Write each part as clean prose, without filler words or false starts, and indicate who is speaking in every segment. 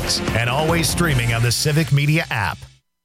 Speaker 1: Sports, and always streaming on the Civic Media app.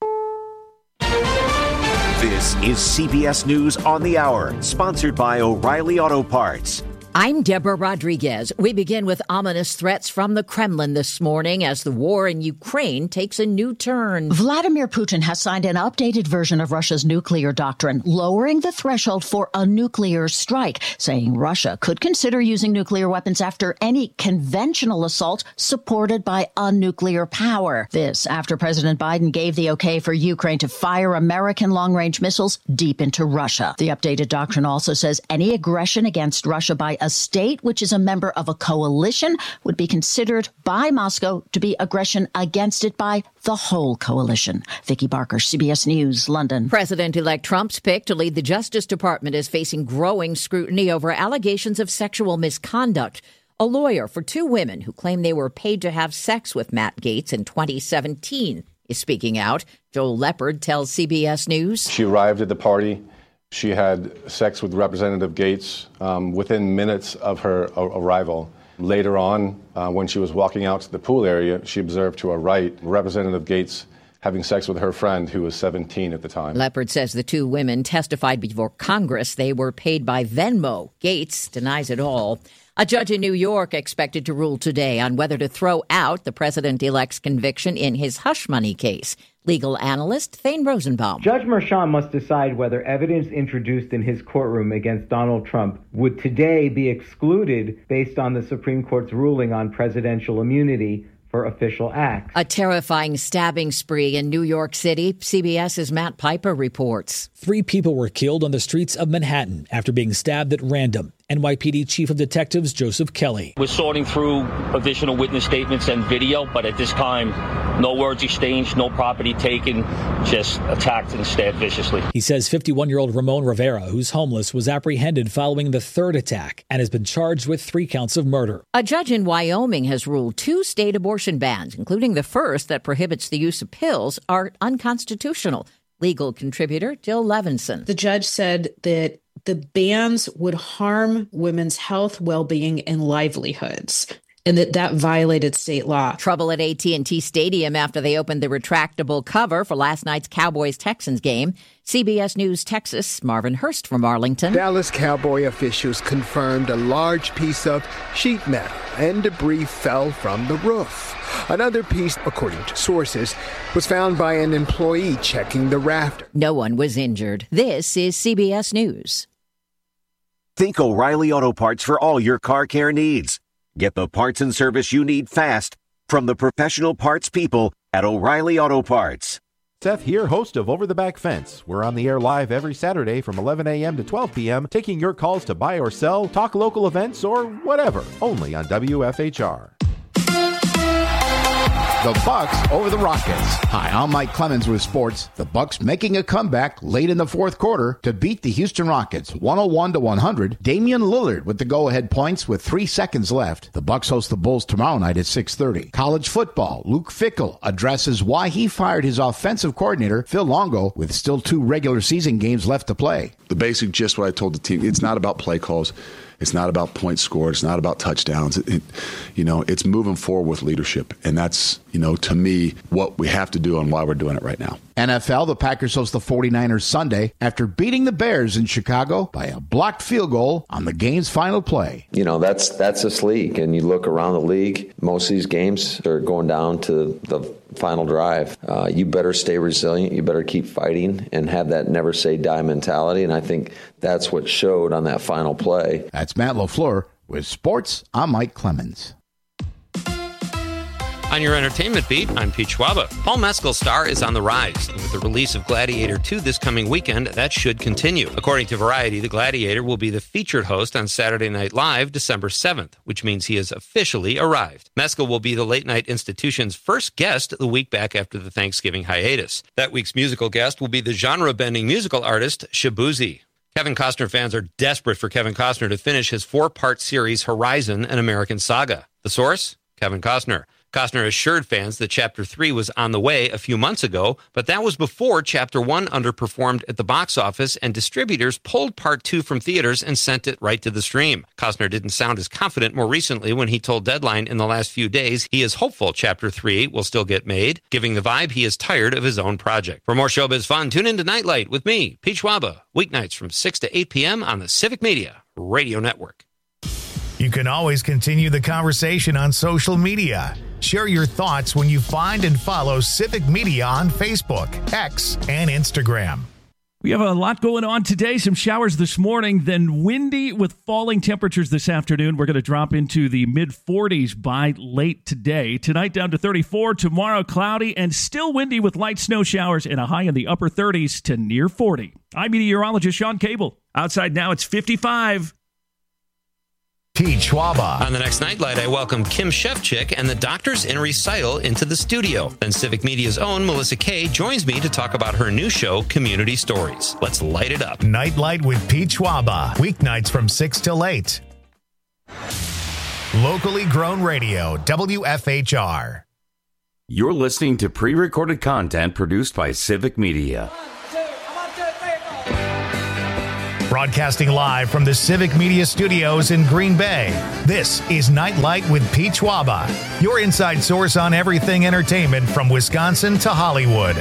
Speaker 2: This is CBS News on the Hour, sponsored by O'Reilly Auto Parts.
Speaker 3: I'm Deborah Rodriguez. We begin with ominous threats from the Kremlin this morning as the war in Ukraine takes a new turn.
Speaker 4: Vladimir Putin has signed an updated version of Russia's nuclear doctrine, lowering the threshold for a nuclear strike, saying Russia could consider using nuclear weapons after any conventional assault supported by a nuclear power. This after President Biden gave the okay for Ukraine to fire American long-range missiles deep into Russia. The updated doctrine also says any aggression against Russia by a state which is a member of a coalition would be considered by Moscow to be aggression against it by the whole coalition. Vicky Barker, CBS News, London.
Speaker 3: President-elect Trump's pick to lead the Justice Department is facing growing scrutiny over allegations of sexual misconduct. A lawyer for two women who claim they were paid to have sex with Matt Gaetz in 2017 is speaking out. Joel Leopard tells CBS News.
Speaker 5: She arrived at the party. She had sex with Representative Gaetz within minutes of her arrival. Later on, when she was walking out to the pool area, she observed to her right Representative Gaetz having sex with her friend, who was 17 at the time.
Speaker 3: Leopard says the two women testified before Congress they were paid by Venmo. Gaetz denies it all. A judge in New York expected to rule today on whether to throw out the president-elect's conviction in his hush money case. Legal analyst Thane Rosenbaum.
Speaker 6: Judge Merchan must decide whether evidence introduced in his courtroom against Donald Trump would today be excluded based on the Supreme Court's ruling on presidential immunity for official acts.
Speaker 3: A terrifying stabbing spree in New York City. CBS's Matt Piper reports.
Speaker 7: 3 people were killed on the streets of Manhattan after being stabbed at random. NYPD Chief of Detectives Joseph Kelly.
Speaker 8: We're sorting through additional witness statements and video, but at this time, no words exchanged, no property taken, just attacked and stabbed viciously.
Speaker 7: He says 51-year-old Ramon Rivera, who's homeless, was apprehended following the third attack and has been charged with 3 counts of murder.
Speaker 3: A judge in Wyoming has ruled 2 state abortion bans, including the first that prohibits the use of pills, are unconstitutional. Legal contributor Jill Levinson.
Speaker 9: The judge said that the bans would harm women's health, well-being, and livelihoods, and that violated state law.
Speaker 3: Trouble at AT&T Stadium after they opened the retractable cover for last night's Cowboys-Texans game. CBS News Texas, Marvin Hurst from Arlington.
Speaker 10: Dallas Cowboy officials confirmed a large piece of sheet metal and debris fell from the roof. Another piece, according to sources, was found by an employee checking the rafter.
Speaker 3: No one was injured. This is CBS News.
Speaker 2: Think O'Reilly Auto Parts for all your car care needs. Get the parts and service you need fast from the professional parts people at O'Reilly Auto Parts.
Speaker 11: Seth here, host of Over the Back Fence. We're on the air live every Saturday from 11 a.m. to 12 p.m., taking your calls to buy or sell, talk local events, or whatever, only on WFHR.
Speaker 12: The Bucks over the Rockets. Hi, I'm Mike Clemens with sports. The Bucks making a comeback late in the fourth quarter to beat the Houston Rockets 101-100. Damian Lillard with the go-ahead points with 3 seconds left. The Bucks host the Bulls tomorrow night at 6:30. College football. Luke Fickell addresses why he fired his offensive coordinator, Phil Longo, with still 2 regular season games left to play.
Speaker 13: The basic gist what I told the team, it's not about play calls. It's not about points scored. It's not about touchdowns. It's moving forward with leadership. And that's, to me, what we have to do and why we're doing it right now.
Speaker 12: NFL, the Packers host the 49ers Sunday after beating the Bears in Chicago by a blocked field goal on the game's final play.
Speaker 14: That's this league. And you look around the league, most of these games are going down to the final drive. You better stay resilient. You better keep fighting and have that never say die mentality. And I think that's what showed on that final play.
Speaker 12: That's Matt LaFleur with sports. I'm Mike Clemens.
Speaker 15: On your entertainment beat, I'm Pete Schwaba. Paul Mescal's star is on the rise. And with the release of Gladiator 2 this coming weekend, that should continue. According to Variety, the Gladiator will be the featured host on Saturday Night Live December 7th, which means he has officially arrived. Mescal will be the Late Night Institution's first guest the week back after the Thanksgiving hiatus. That week's musical guest will be the genre-bending musical artist Shabuzi. Kevin Costner fans are desperate for Kevin Costner to finish his 4-part series Horizon, an American Saga. The source? Kevin Costner. Costner assured fans that Chapter 3 was on the way a few months ago, but that was before Chapter 1 underperformed at the box office and distributors pulled Part 2 from theaters and sent it right to the stream. Costner didn't sound as confident more recently when he told Deadline in the last few days he is hopeful Chapter 3 will still get made, giving the vibe he is tired of his own project. For more showbiz fun, tune in to Nightlight with me, Pete Schwaba, weeknights from 6 to 8 p.m. on the Civic Media Radio Network.
Speaker 1: You can always continue the conversation on social media. Share your thoughts when you find and follow Civic Media on Facebook, X, and Instagram.
Speaker 16: We have a lot going on today. Some showers this morning, then windy with falling temperatures this afternoon. We're going to drop into the mid-40s by late today. Tonight down to 34, tomorrow cloudy and still windy with light snow showers and a high in the upper 30s to near 40. I'm meteorologist Sean Cable. Outside now it's 55.
Speaker 1: Pete Schwaba.
Speaker 15: On the next Nightlight, I welcome Kim Shevchik and the Doctors in Recital into the studio. Then Civic Media's own Melissa Kay joins me to talk about her new show, Community Stories. Let's light it up.
Speaker 1: Nightlight with Pete Schwaba. Weeknights from 6 till 8. Locally grown radio, WFHR.
Speaker 17: You're listening to pre-recorded content produced by Civic Media.
Speaker 1: Broadcasting live from the Civic Media Studios in Green Bay, this is Nightlight with Pete Schwaba, your inside source on everything entertainment from Wisconsin to Hollywood.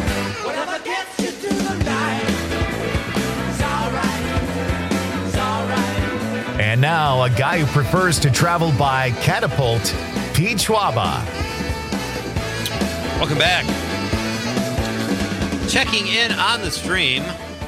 Speaker 1: And now, a guy who prefers to travel by catapult, Pete Schwaba.
Speaker 15: Welcome back. Checking in on the stream.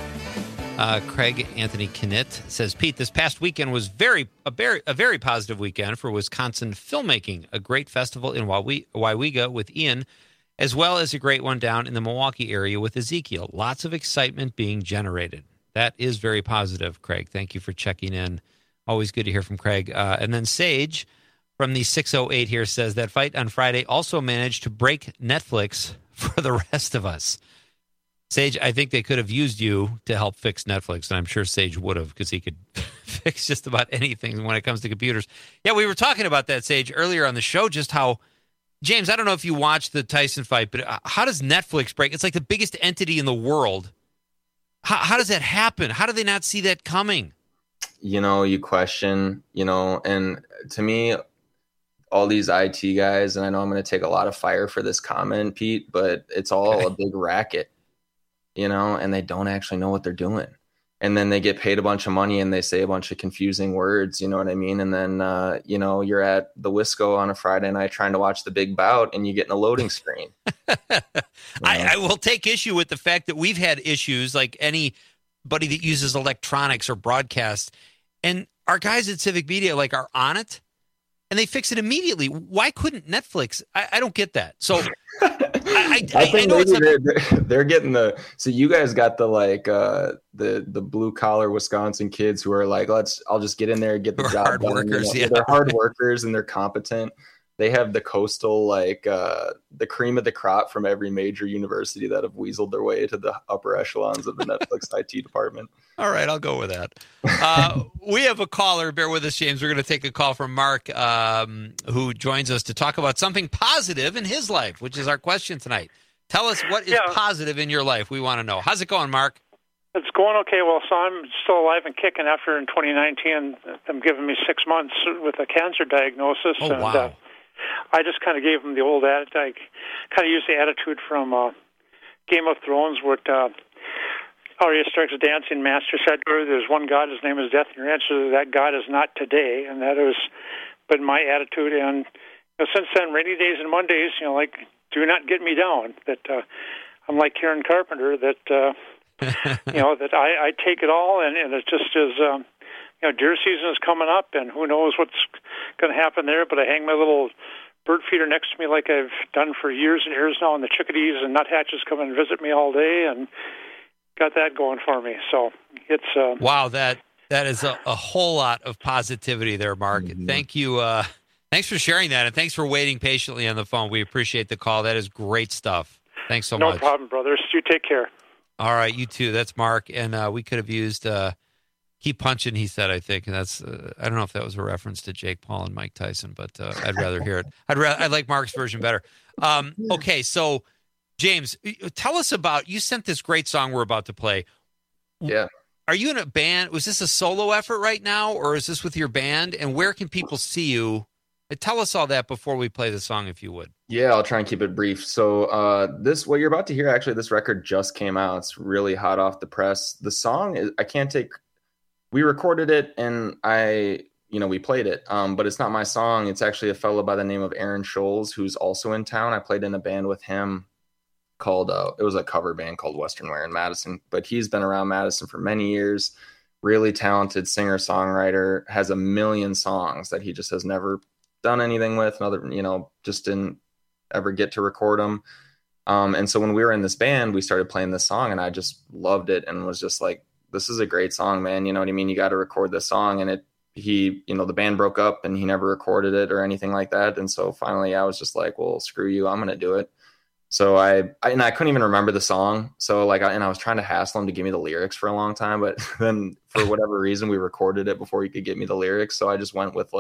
Speaker 15: Craig Anthony Knitt says, Pete, this past weekend was a very positive weekend for Wisconsin filmmaking. A great festival in Wawega with Ian, as well as a great one down in the Milwaukee area with Ezekiel. Lots of excitement being generated. That is very positive, Craig. Thank you for checking in. Always good to hear from Craig. And then Sage from the 608 here says that fight on Friday also managed to break Netflix for the rest of us. Sage, I think they could have used you to help fix Netflix, and I'm sure Sage would have because he could fix just about anything when it comes to computers. Yeah, we were talking about that, Sage, earlier on the show, just how, James, I don't know if you watched the Tyson fight, but how does Netflix break? It's like the biggest entity in the world. How does that happen? How do they not see that coming?
Speaker 18: You question, and to me, all these IT guys, and I know I'm going to take a lot of fire for this comment, Pete, but it's all a big racket. And they don't actually know what they're doing. And then they get paid a bunch of money and they say a bunch of confusing words, you know what I mean? And then, you're at the Wisco on a Friday night trying to watch the big bout and you get in a loading screen.
Speaker 15: I will take issue with the fact that we've had issues like anybody that uses electronics or broadcast. And our guys at Civic Media are on it and they fix it immediately. Why couldn't Netflix? I don't get that. So I think
Speaker 18: maybe they're getting so you guys got the blue collar Wisconsin kids who are I'll just get in there and get the job
Speaker 15: hard
Speaker 18: done.
Speaker 15: Workers,
Speaker 18: They're hard workers and they're competent. They have the coastal, the cream of the crop from every major university that have weaseled their way to the upper echelons of the Netflix IT department.
Speaker 15: All right, I'll go with that. We have a caller. Bear with us, James. We're going to take a call from Mark, who joins us to talk about something positive in his life, which is our question tonight. Tell us what is positive in your life. We want to know. How's it going, Mark?
Speaker 19: It's going okay. Well, so I'm still alive and kicking after in 2019. Them giving me 6 months with a cancer diagnosis.
Speaker 15: Oh, wow.
Speaker 19: I just kind of gave them the old attitude. I kind of used the attitude from Game of Thrones where Arya Stark's dancing master said, there's one God, his name is death, and your answer to that God is not today. And that has been my attitude. And since then, rainy days and Mondays, do not get me down. That I'm like Karen Carpenter, that, that I take it all, and it just is... deer season is coming up, and who knows what's going to happen there, but I hang my little bird feeder next to me like I've done for years and years now, and the chickadees and nuthatches come and visit me all day, and got that going for me. So it's...
Speaker 15: wow, that is a whole lot of positivity there, Mark. Mm-hmm. Thank you. Thanks for sharing that, and thanks for waiting patiently on the phone. We appreciate the call. That is great stuff. Thanks so much.
Speaker 19: No problem, brothers. You take care.
Speaker 15: All right, you too. That's Mark, and we could have used... Keep punching, he said, I think. And that's, I don't know if that was a reference to Jake Paul and Mike Tyson, but I'd rather hear it. I like Mark's version better. Okay, so James, tell us about, you sent this great song we're about to play.
Speaker 18: Yeah.
Speaker 15: Are you in a band? Was this a solo effort right now, or is this with your band? And where can people see you? Tell us all that before we play the song, if you would.
Speaker 18: Yeah, I'll try and keep it brief. So what you're about to hear, actually, this record just came out. It's really hot off the press. The song, we recorded it and we played it, but it's not my song. It's actually a fellow by the name of Aaron Scholes, who's also in town. I played in a band with him called, it was a cover band called Western Wear in Madison, but he's been around Madison for many years. Really talented singer, songwriter, has a million songs that he just has never done anything with, just didn't ever get to record them. And so when we were in this band, we started playing this song and I just loved it and was just like, this is a great song, man. You know what I mean? You got to record this song. And the band broke up and he never recorded it or anything like that. And so finally I was just like, well, screw you, I'm going to do it. So I couldn't even remember the song. So I was trying to hassle him to give me the lyrics for a long time, but then for whatever reason, we recorded it before he could get me the lyrics. So I just went with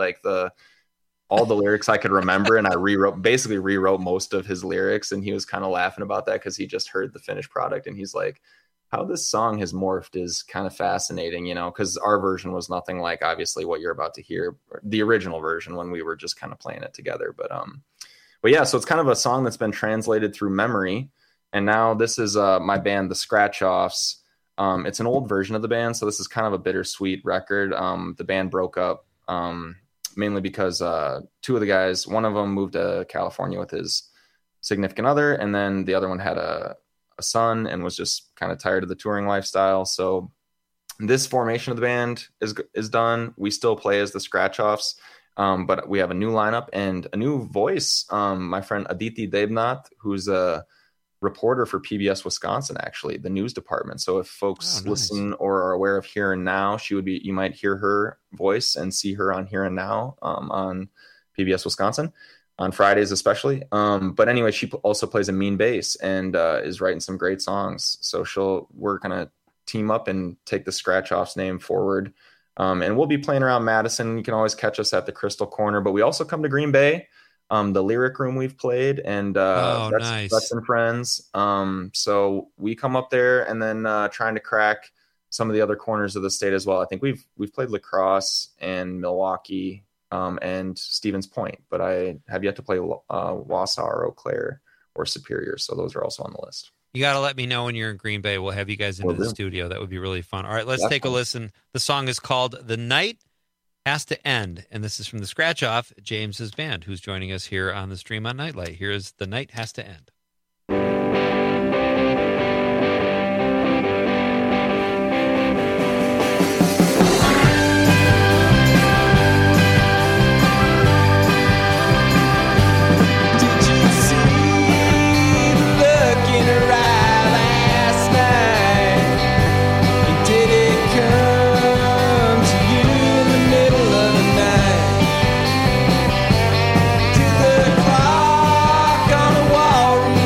Speaker 18: all the lyrics I could remember. And I basically rewrote most of his lyrics. And he was kind of laughing about that because he just heard the finished product. And he's like, how this song has morphed is kind of fascinating, because our version was nothing like obviously what you're about to hear, the original version when we were just kind of playing it together. But yeah, so it's kind of a song that's been translated through memory. And now this is my band, the Scratch Offs. It's an old version of the band. So this is kind of a bittersweet record. The band broke up mainly because two of the guys, one of them moved to California with his significant other. And then the other one had a son and was just kind of tired of the touring lifestyle. So this formation of the band is done. We still play as the Scratch Offs. But we have a new lineup and a new voice. My friend Aditi Debnath, who's a reporter for PBS Wisconsin, actually, the news department. So if folks listen or are aware of Here and Now, you might hear her voice and see her on Here and Now on PBS Wisconsin on Fridays, especially. But anyway, she also plays a mean bass and is writing some great songs. So we're going to team up and take the Scratch Offs name forward. And we'll be playing around Madison. You can always catch us at the Crystal Corner, but we also come to Green Bay, the Lyric Room we've played, and that's and friends. So we come up there and then trying to crack some of the other corners of the state as well. I think we've played La Crosse and Milwaukee and Stevens Point, but I have yet to play Wausau or Eau Claire or Superior. So those are also on the list.
Speaker 15: You got to let me know when you're in Green Bay. We'll have you guys into the studio. That would be really fun. All right, let's take a listen. The song is called The Night Has to End, and this is from the Scratch Off, James's band, who's joining us here on the stream on Nightlight. Here's The Night Has to End.
Speaker 20: Clock on the wall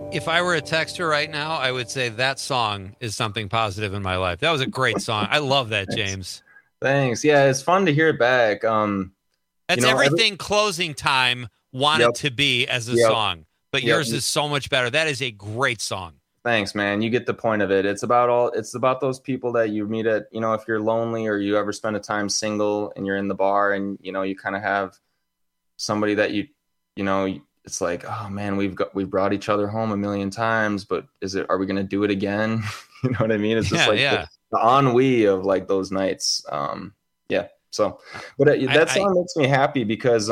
Speaker 15: If I were a texter right now, I would say that song is something positive in my life. That was a great song. I love that, James.
Speaker 18: Thanks. Yeah, it's fun to hear it back.
Speaker 15: That's everything Closing Time wanted to be as a song, but yours is so much better. That is a great song.
Speaker 18: Thanks, man. You get the point of it. It's about those people that you meet at, if you're lonely or you ever spend a time single and you're in the bar and, you kind of have somebody that it's like, oh man, we've brought each other home a million times, but are we going to do it again? You know what I mean? It's just the ennui of like those nights. So, but that song makes me happy because,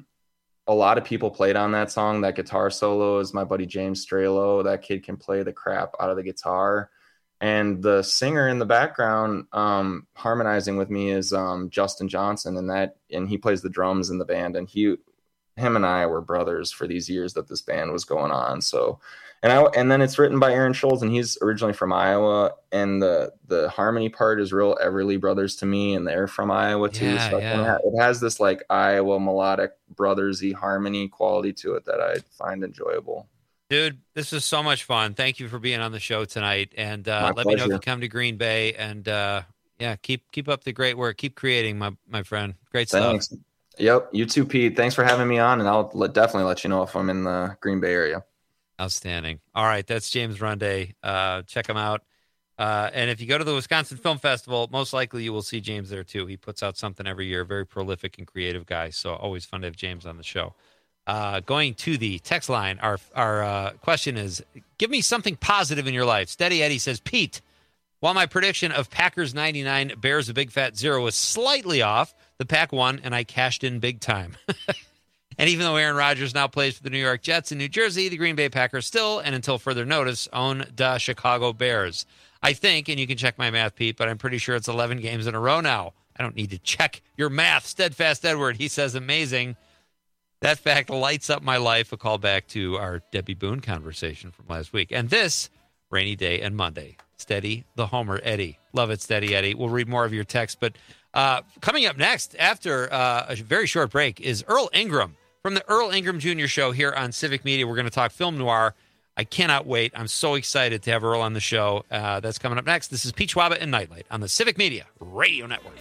Speaker 18: a lot of people played on that song. That guitar solo is my buddy James Strelo. That kid can play the crap out of the guitar. And the singer in the background harmonizing with me is Justin Johnson, and he plays the drums in the band. And him and I were brothers for these years that this band was going on. So, and then it's written by Aaron Scholz, and he's originally from Iowa. And the harmony part is real Everly Brothers to me, and they're from Iowa too. So it has this like Iowa melodic brothersy harmony quality to it that I find enjoyable.
Speaker 15: Dude, this is so much fun. Thank you for being on the show tonight. And let me know if you come to Green Bay. And keep up the great work. Keep creating, my friend. Great stuff.
Speaker 18: Thanks. Yep. You too, Pete. Thanks for having me on. And I'll definitely let you know if I'm in the Green Bay area.
Speaker 15: Outstanding. All right. That's James Runday. Check him out. And if you go to the Wisconsin Film Festival, most likely you will see James there too. He puts out something every year. Very prolific and creative guy. So always fun to have James on the show. Going to the text line, our question is, give me something positive in your life. Steady Eddie says, Pete, while my prediction of Packers 99, Bears a big fat 0 was slightly off, the Pack won, and I cashed in big time. And even though Aaron Rodgers now plays for the New York Jets in New Jersey, the Green Bay Packers still, and until further notice, own the Chicago Bears. I think, and you can check my math, Pete, but I'm pretty sure it's 11 games in a row now. I don't need to check your math. Steadfast Edward, he says, amazing. That fact lights up my life. A call back to our Debbie Boone conversation from last week. And this rainy day and Monday. Steady the Homer Eddie. Love it, Steady Eddie. We'll read more of your text. But coming up next, after a very short break, is Earl Ingram from the Earl Ingram Jr. Show here on Civic Media. We're going to talk film noir. I cannot wait. I'm so excited to have Earl on the show. That's coming up next. This is Pete Schwaba and Nightlight on the Civic Media Radio Network.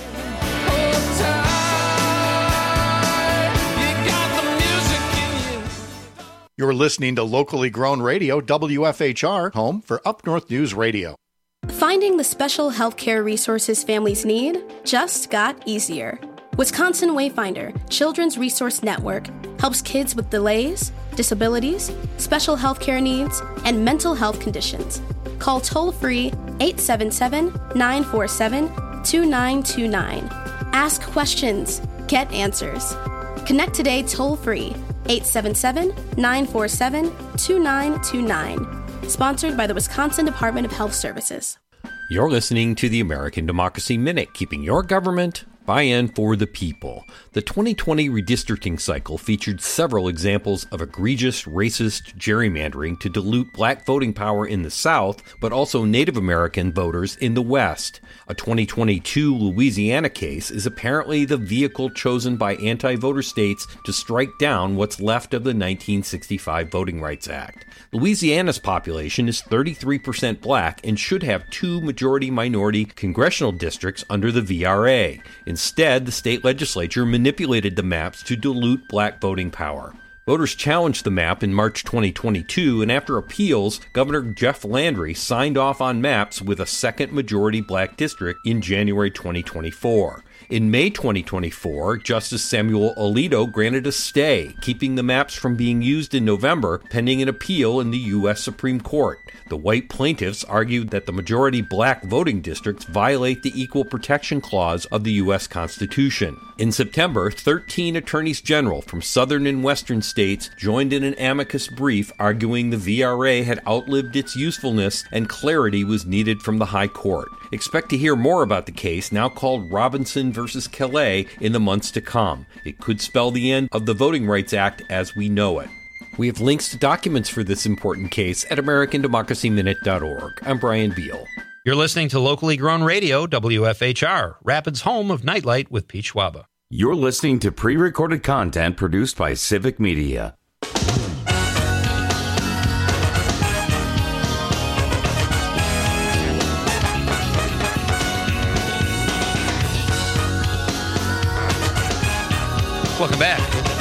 Speaker 20: You're listening to locally grown radio, WFHR, home for Up North News Radio.
Speaker 21: Finding the special healthcare resources families need just got easier. Wisconsin Wayfinder Children's Resource Network helps kids with delays, disabilities, special healthcare needs, and mental health conditions. Call toll-free 877-947-2929. Ask questions. Get answers. Connect today toll-free 877-947-2929. Sponsored by the Wisconsin Department of Health Services.
Speaker 17: You're listening to the American Democracy Minute, keeping your government by and for the people. The 2020 redistricting cycle featured several examples of egregious racist gerrymandering to dilute black voting power in the South, but also Native American voters in the West. A 2022 Louisiana case is apparently the vehicle chosen by anti-voter states to strike down what's left of the 1965 Voting Rights Act. Louisiana's population is 33% black and should have 2 majority-minority congressional districts under the VRA. Instead, the state legislature manipulated the maps to dilute black voting power. Voters challenged the map in March 2022, and after appeals, Governor Jeff Landry signed off on maps with a second majority black district in January 2024. In May 2024, Justice Samuel Alito granted a stay, keeping the maps from being used in November, pending an appeal in the U.S. Supreme Court. The white plaintiffs argued that the majority black voting districts violate the Equal Protection Clause of the U.S. Constitution. In September, 13 attorneys general from southern and western states joined in an amicus brief arguing the VRA had outlived its usefulness and clarity was needed from the High Court. Expect to hear more about the case, now called Robinson versus Calais, in the months to come. It could spell the end of the Voting Rights Act as we know it. We have links to documents for this important case at AmericanDemocracyMinute.org. I'm Brian Beal.
Speaker 15: You're listening to locally grown radio, WFHR, Rapids' home of Nightlight with Pete Schwaba.
Speaker 17: You're listening to pre-recorded content produced by Civic Media.
Speaker 15: Welcome back.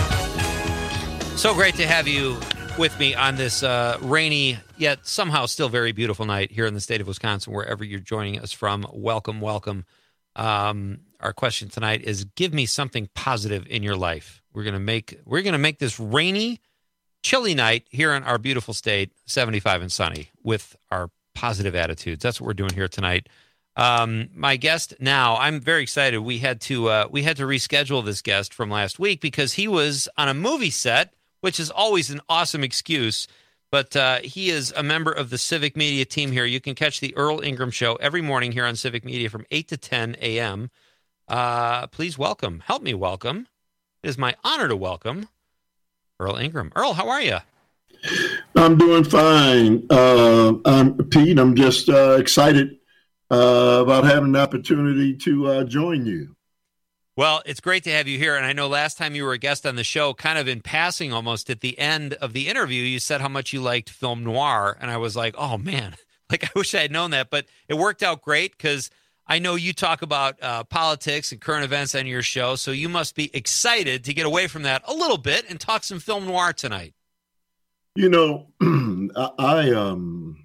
Speaker 15: So great to have you with me on this rainy, yet somehow still very beautiful night here in the state of Wisconsin, wherever you're joining us from. Welcome, welcome. Our question tonight is: give me something positive in your life. We're gonna make this rainy, chilly night here in our beautiful state 75 and sunny with our positive attitudes. That's what we're doing here tonight. My guest now, I'm very excited. We had to reschedule this guest from last week because he was on a movie set, which is always an awesome excuse. But he is a member of the Civic Media team here. You can catch the Earl Ingram Show every morning here on Civic Media from 8 to 10 a.m. Please help me welcome. It is my honor to welcome Earl Ingram. Earl, how are you?
Speaker 4: I'm doing fine. I'm Pete. I'm just excited about having the opportunity to join you.
Speaker 15: Well, it's great to have you here. And I know last time you were a guest on the show, kind of in passing almost at the end of the interview, you said how much you liked film noir. And I was like, oh, man, I wish I had known that. But it worked out great because I know you talk about politics and current events on your show. So you must be excited to get away from that a little bit and talk some film noir tonight.
Speaker 4: You know, I am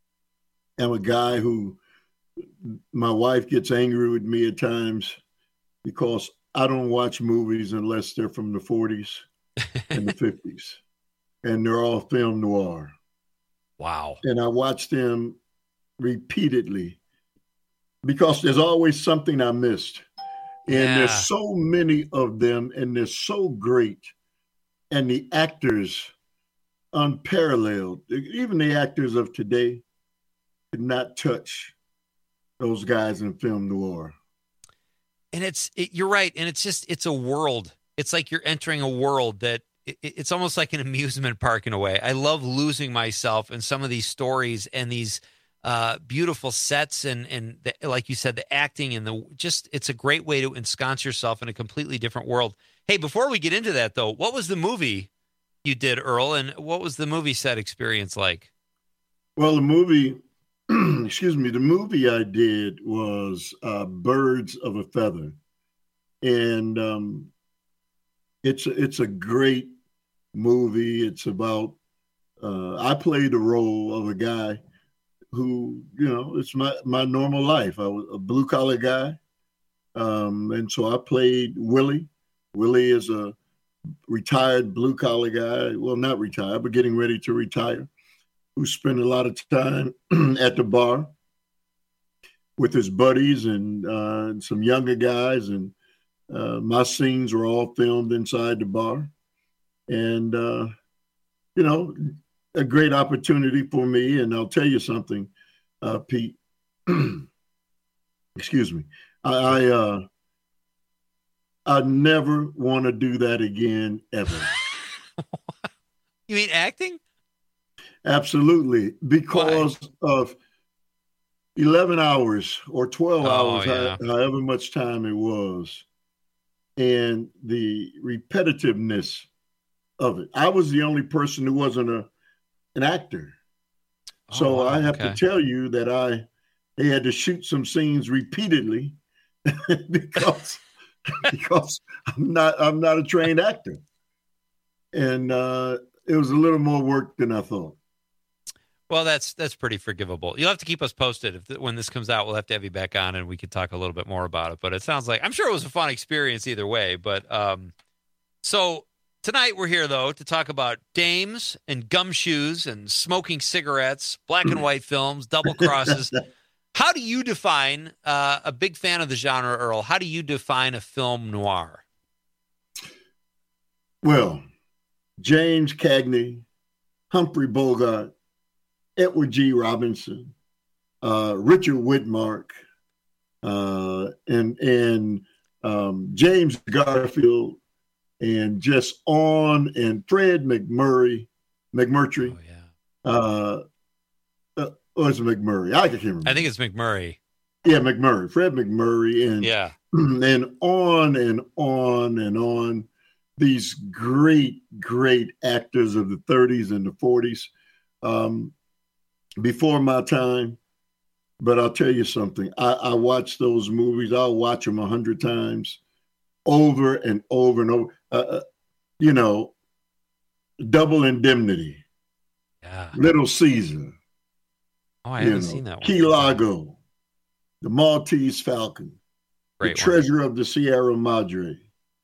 Speaker 4: a guy who, my wife gets angry with me at times because I don't watch movies unless they're from the 40s and the 50s. And they're all film noir.
Speaker 15: Wow.
Speaker 4: And I watch them repeatedly because there's always something I missed. And there's so many of them, and they're so great. And the actors, unparalleled. Even the actors of today could not touch those guys in film noir.
Speaker 15: And you're right. And it's a world. It's like you're entering a world that it's almost like an amusement park in a way. I love losing myself in some of these stories and these beautiful sets and like you said, the acting and it's a great way to ensconce yourself in a completely different world. Hey, before we get into that though, what was the movie you did, Earl, and what was the movie set experience like?
Speaker 4: Well, the movie I did was Birds of a Feather. And it's a great movie. It's about, I played the role of a guy who, it's my normal life. I was a blue collar guy. And so I played Willie. Willie is a retired blue collar guy. Well, not retired, but getting ready to retire, who spent a lot of time at the bar with his buddies and some younger guys. And my scenes were all filmed inside the bar. And, a great opportunity for me. And I'll tell you something, Pete, excuse me. I never want to do that again, ever.
Speaker 15: You mean acting?
Speaker 4: Absolutely. Because of 11 hours or 12 hours, however much time it was, and the repetitiveness of it. I was the only person who wasn't an actor. So I have to tell you that they had to shoot some scenes repeatedly because I'm not a trained actor. And it was a little more work than I thought.
Speaker 15: Well, that's pretty forgivable. You'll have to keep us posted when this comes out. We'll have to have you back on, and we can talk a little bit more about it. But it sounds like I'm sure it was a fun experience either way. But so tonight we're here though to talk about dames and gumshoes and smoking cigarettes, black and white films, double crosses. How do you define a big fan of the genre, Earl? How do you define a film noir?
Speaker 4: Well, James Cagney, Humphrey Bogart, Edward G. Robinson, Richard Widmark, and James Garfield, and just on, and Fred McMurray. Or is it McMurray? I can't remember.
Speaker 15: I think it's McMurray.
Speaker 4: Yeah, McMurray. Fred McMurray. And on and on and on. These great, great actors of the 30s and the 40s. Before my time. But I'll tell you something. I watch those movies. I'll watch them 100 times over and over and over. Double Indemnity.
Speaker 5: Yeah.
Speaker 4: Little Caesar.
Speaker 5: Oh, I haven't seen that one.
Speaker 4: Key Largo. The Maltese Falcon.
Speaker 5: Great
Speaker 4: the Treasure of the Sierra Madre.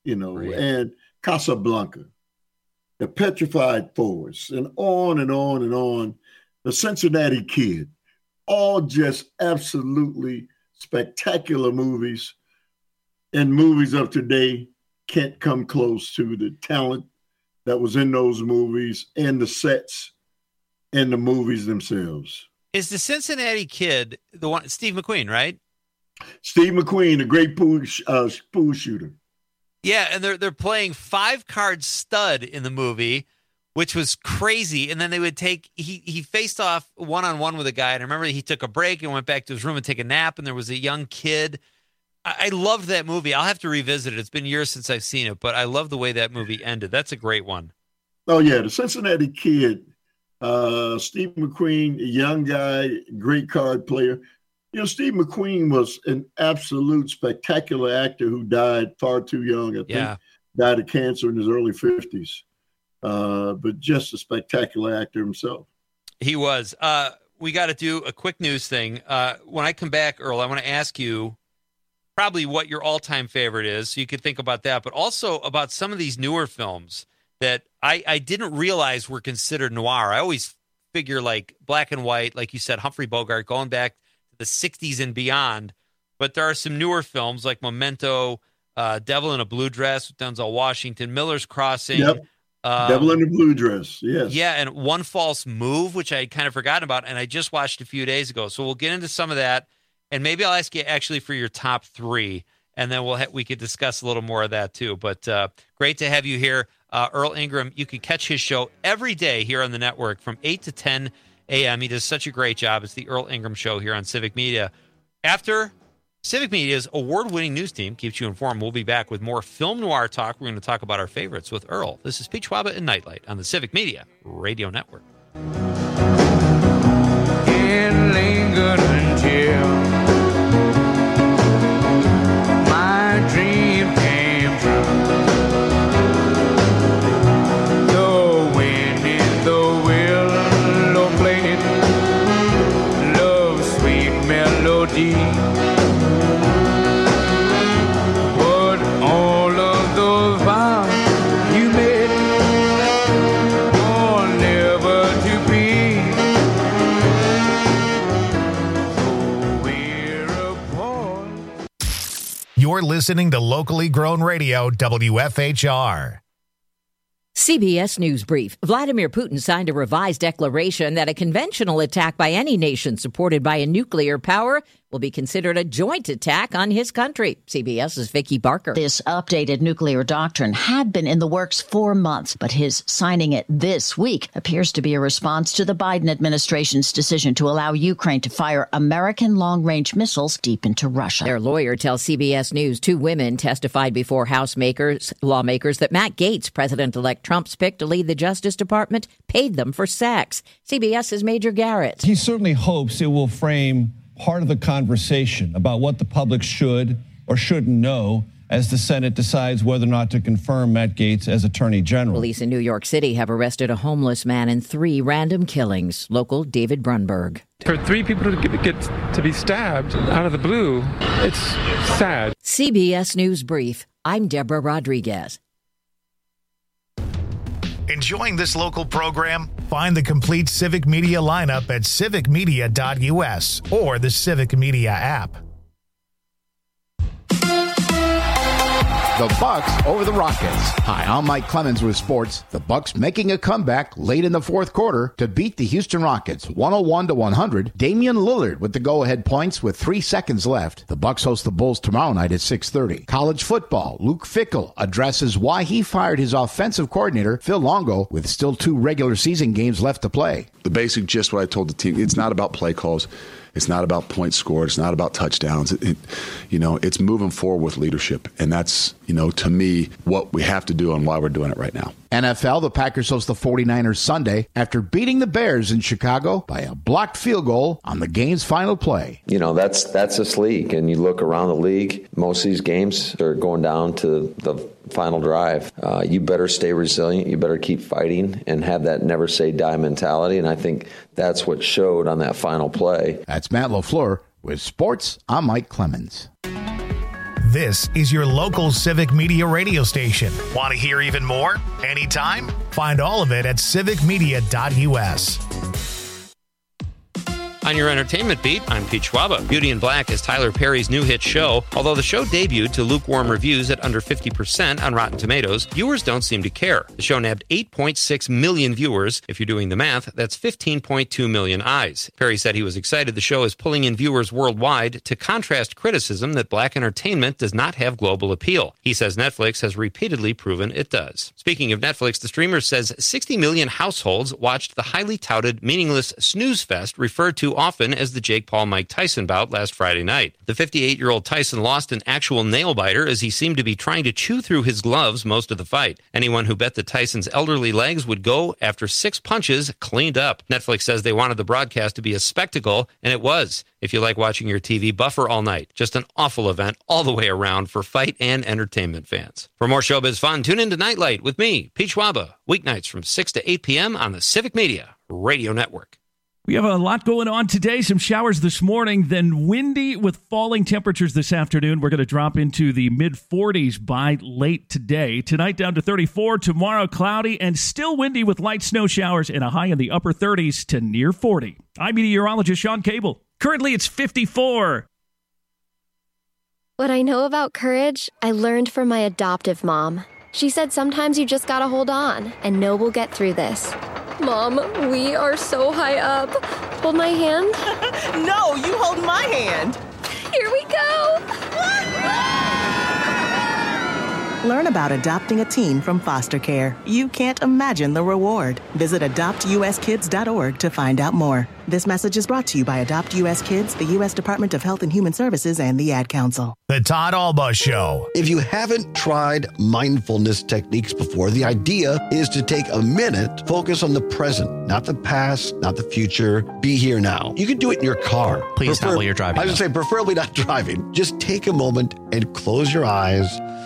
Speaker 4: And Casablanca. The Petrified Forest. And on and on and on. The Cincinnati Kid. All just absolutely spectacular movies. And movies of today can't come close to the talent that was in those movies and the sets and the movies themselves.
Speaker 5: Is the Cincinnati Kid the one, Steve McQueen, right?
Speaker 4: Steve McQueen, the great pool shooter.
Speaker 5: Yeah, and they're playing 5-card stud in the movie, which was crazy. And then they would he faced off one-on-one with a guy, and I remember he took a break and went back to his room and take a nap, and there was a young kid. I loved that movie. I'll have to revisit it. It's been years since I've seen it, but I love the way that movie ended. That's a great one.
Speaker 4: Oh, yeah, the Cincinnati Kid, Steve McQueen, a young guy, great card player. Steve McQueen was an absolute spectacular actor who died far too young. I think died of cancer in his early 50s, but just a spectacular actor himself.
Speaker 5: He was. We got to do a quick news thing. When I come back, Earl, I want to ask you probably what your all-time favorite is, so you could think about that, but also about some of these newer films that I didn't realize were considered noir. I always figure like black and white, like you said, Humphrey Bogart, going back to the 60s and beyond, but there are some newer films like Memento, Devil in a Blue Dress with Denzel Washington, Miller's Crossing.
Speaker 4: Yep. Devil in a Blue Dress, yes.
Speaker 5: Yeah, and One False Move, which I had kind of forgotten about, and I just watched a few days ago. So we'll get into some of that. And maybe I'll ask you actually for your top 3, and then we could discuss a little more of that too. But great to have you here. Earl Ingram, you can catch his show every day here on the network from 8 to 10 a.m. He does such a great job. It's the Earl Ingram Show here on Civic Media. After Civic Media's award-winning news team keeps you informed, we'll be back with more film noir talk. We're going to talk about our favorites with Earl. This is Pete Schwaba and Nightlight on the Civic Media Radio Network.
Speaker 22: It lingered until my dream came true. The wind in the willow played love's sweet melody. But all of those vows you made are never to be.
Speaker 1: You're listening to locally grown radio, WFHR.
Speaker 3: CBS News Brief. Vladimir Putin signed a revised declaration that a conventional attack by any nation supported by a nuclear power will be considered a joint attack on his country. CBS's Vicki Barker.
Speaker 23: This updated nuclear doctrine had been in the works for months, but his signing it this week appears to be a response to the Biden administration's decision to allow Ukraine to fire American long-range missiles deep into Russia.
Speaker 3: Their lawyer tells CBS News 2 women testified before lawmakers that Matt Gaetz, President-elect Trump's pick to lead the Justice Department, paid them for sex. CBS's Major Garrett.
Speaker 24: He certainly hopes it will frame part of the conversation about what the public should or shouldn't know as the Senate decides whether or not to confirm Matt Gaetz as Attorney General.
Speaker 3: Police in New York City have arrested a homeless man in 3 random killings. Local David Brunberg.
Speaker 25: For 3 people to get to be stabbed out of the blue, it's sad.
Speaker 3: CBS News Brief. I'm Deborah Rodriguez.
Speaker 1: Enjoying this local program? Find the complete Civic Media lineup at civicmedia.us or the Civic Media app.
Speaker 12: The Bucks over the Rockets. Hi, I'm Mike Clemens with sports. The Bucks making a comeback late in the fourth quarter to beat the Houston Rockets 101-100. Damian Lillard with the go-ahead points with 3 seconds left. The Bucks host the Bulls tomorrow night at 6:30. College football. Luke Fickell addresses why he fired his offensive coordinator, Phil Longo, with still 2 regular season games left to play.
Speaker 13: The basic gist, what I told the team, it's not about play calls. It's not about points scored. It's not about touchdowns. It's moving forward with leadership. And that's, to me, what we have to do and why we're doing it right now.
Speaker 12: NFL, the Packers host the 49ers Sunday after beating the Bears in Chicago by a blocked field goal on the game's final play.
Speaker 14: That's this league. And you look around the league, most of these games are going down to the final drive. You better stay resilient. You better keep fighting and have that never say die mentality. And I think that's what showed on that final play.
Speaker 12: That's Matt LaFleur with Sports. I'm Mike Clemens.
Speaker 1: This is your local Civic Media radio station. Want to hear even more? Anytime? Find all of it at civicmedia.us.
Speaker 15: On your entertainment beat, I'm Pete Schwaba. Beauty in Black is Tyler Perry's new hit show. Although the show debuted to lukewarm reviews at under 50% on Rotten Tomatoes, viewers don't seem to care. The show nabbed 8.6 million viewers. If you're doing the math, that's 15.2 million eyes. Perry said he was excited the show is pulling in viewers worldwide to contrast criticism that black entertainment does not have global appeal. He says Netflix has repeatedly proven it does. Speaking of Netflix, the streamer says 60 million households watched the highly touted, meaningless snooze fest referred to often as the Jake Paul-Mike Tyson bout last Friday night. The 58-year-old Tyson lost an actual nail-biter as he seemed to be trying to chew through his gloves most of the fight. Anyone who bet that Tyson's elderly legs would go after 6 punches cleaned up. Netflix says they wanted the broadcast to be a spectacle, and it was. If you like watching your TV buffer all night, just an awful event all the way around for fight and entertainment fans. For more showbiz fun, tune in to Nightlight with me, Pete Schwaba, weeknights from 6 to 8 p.m. on the Civic Media Radio Network.
Speaker 16: We have a lot going on today. Some showers this morning, then windy with falling temperatures this afternoon. We're going to drop into the mid-40s by late today. Tonight down to 34. Tomorrow cloudy and still windy with light snow showers and a high in the upper 30s to near 40. I'm meteorologist Sean Cable. Currently it's 54.
Speaker 6: What I know about courage, I learned from my adoptive mom. She said sometimes you just gotta hold on and know we'll get through this. Mom, we are so high up. Hold my hand.
Speaker 7: No, you hold my hand.
Speaker 6: Here we go.
Speaker 7: Learn about adopting a teen from foster care. You can't imagine the reward. Visit adoptuskids.org to find out more. This message is brought to you by Adopt U.S. Kids, the U.S. Department of Health and Human Services, and the Ad Council.
Speaker 1: The Todd Alba Show.
Speaker 8: If you haven't tried mindfulness techniques before, the idea is to take a minute, focus on the present, not the past, not the future. Be here now. You can do it in your car.
Speaker 9: Please not while you're driving.
Speaker 8: I would say preferably not driving. Just take a moment and close your eyes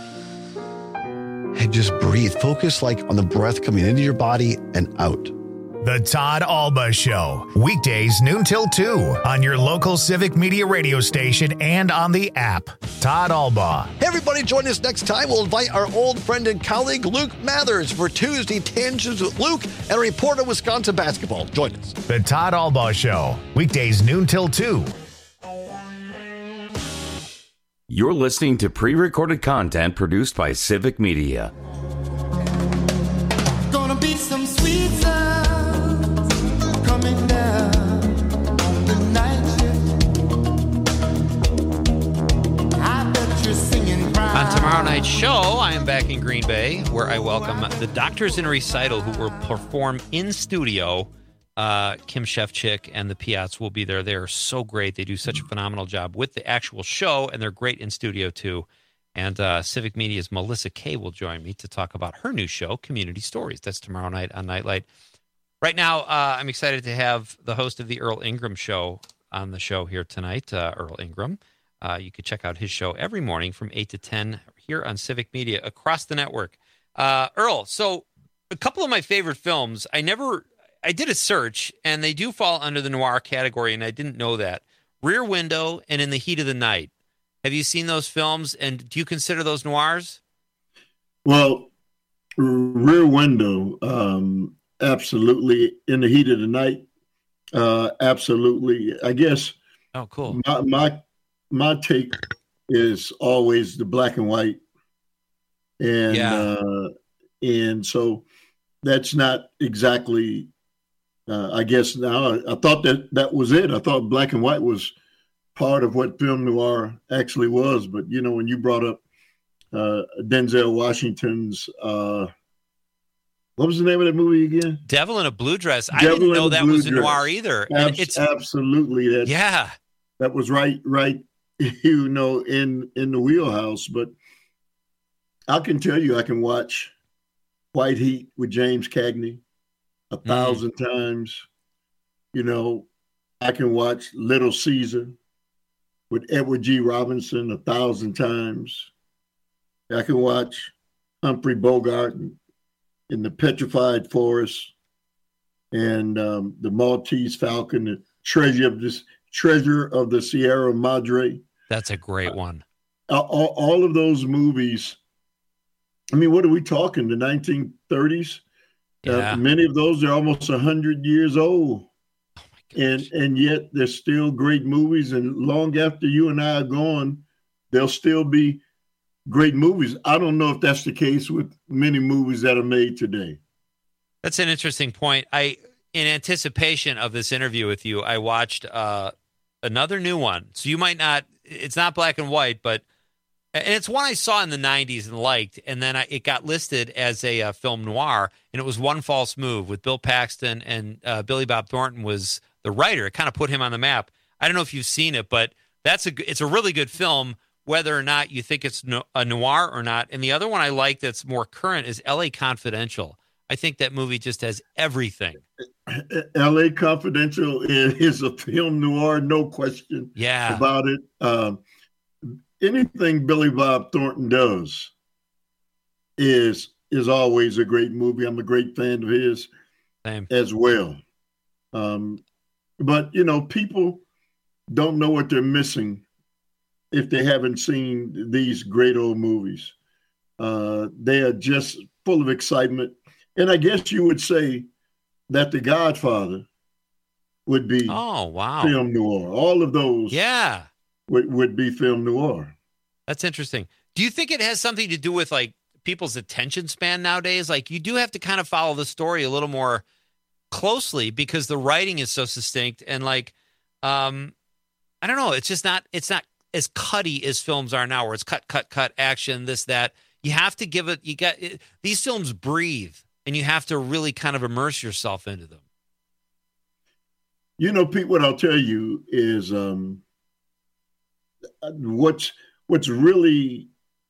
Speaker 8: and just breathe. Focus on the breath coming into your body and out.
Speaker 1: The Todd Alba Show. Weekdays noon till 2 on your local Civic Media radio station and on the app. Todd Alba.
Speaker 8: Hey everybody, join us next time. We'll invite our old friend and colleague Luke Mathers for Tuesday Tangents with Luke and a report on Wisconsin basketball. Join us.
Speaker 1: The Todd Alba Show. Weekdays noon till 2.
Speaker 10: You're listening to pre-recorded content produced by Civic Media.
Speaker 26: Gonna be some sweet sounds coming down the night shift. I bet you're singing proud.
Speaker 15: On tomorrow night's show, I am back in Green Bay, where I welcome the Doctors in Recital, who will perform in studio. Kim Shefchick and the Piats will be there. They are so great. They do such a phenomenal job with the actual show, and they're great in studio, too. And Civic Media's Melissa Kay will join me to talk about her new show, Community Stories. That's tomorrow night on Nightlight. Right now, I'm excited to have the host of the Earl Ingram Show on the show here tonight, Earl Ingram. You can check out his show every morning from 8 to 10 here on Civic Media across the network. Earl, so a couple of my favorite films, I did a search, and they do fall under the noir category, and I didn't know that. Rear Window and In the Heat of the Night. Have you seen those films, and do you consider those noirs?
Speaker 4: Well, Rear Window, absolutely. In the Heat of the Night, absolutely. I guess.
Speaker 15: Oh, cool.
Speaker 4: My take is always the black and white, and so that's not exactly. I guess now I thought that was it. I thought black and white was part of what film noir actually was. But, when you brought up Denzel Washington's, what was the name of that movie again?
Speaker 15: Devil in a Blue Dress. I didn't know that was a noir either.
Speaker 4: Absolutely. That was right, in the wheelhouse. But I can tell you, I can watch White Heat with James Cagney 1,000 times. I can watch Little Caesar with Edward G. Robinson 1,000 times. I can watch Humphrey Bogart in the Petrified Forest, and the Maltese Falcon, the Treasure of the Sierra Madre.
Speaker 5: That's a great one.
Speaker 4: All of those movies. I mean, what are we talking? The 1930s.
Speaker 5: Yeah.
Speaker 4: Many of those are almost 100 years old.
Speaker 5: Oh my gosh.
Speaker 4: And yet they're still great movies. And long after you and I are gone, they'll still be great movies. I don't know if that's the case with many movies that are made today.
Speaker 5: That's an interesting point. In anticipation of this interview with you, I watched another new one. So you might not, it's not black and white, but and it's one I saw in the 90s and liked, and then it got listed as a film noir, and it was One False Move with Bill Paxton, and Billy Bob Thornton was the writer. It kind of put him on the map. I don't know if you've seen it, but it's a really good film, whether or not you think it's a noir or not. And the other one I like that's more current is L.A. Confidential. I think that movie just has everything.
Speaker 4: L.A. Confidential is a film noir, no question about it. Anything Billy Bob Thornton does is always a great movie. I'm a great fan of his as well. But, people don't know what they're missing if they haven't seen these great old movies. They are just full of excitement. And I guess you would say that The Godfather would be film noir. All of those would be film noir.
Speaker 5: That's interesting. Do you think it has something to do with like people's attention span nowadays? Like you do have to kind of follow the story a little more closely because the writing is so succinct and like, I don't know. It's not as cutty as films are now where it's cut, action, this, that. You have to give it, these films breathe and you have to really kind of immerse yourself into them.
Speaker 4: Pete, what I'll tell you is what's really,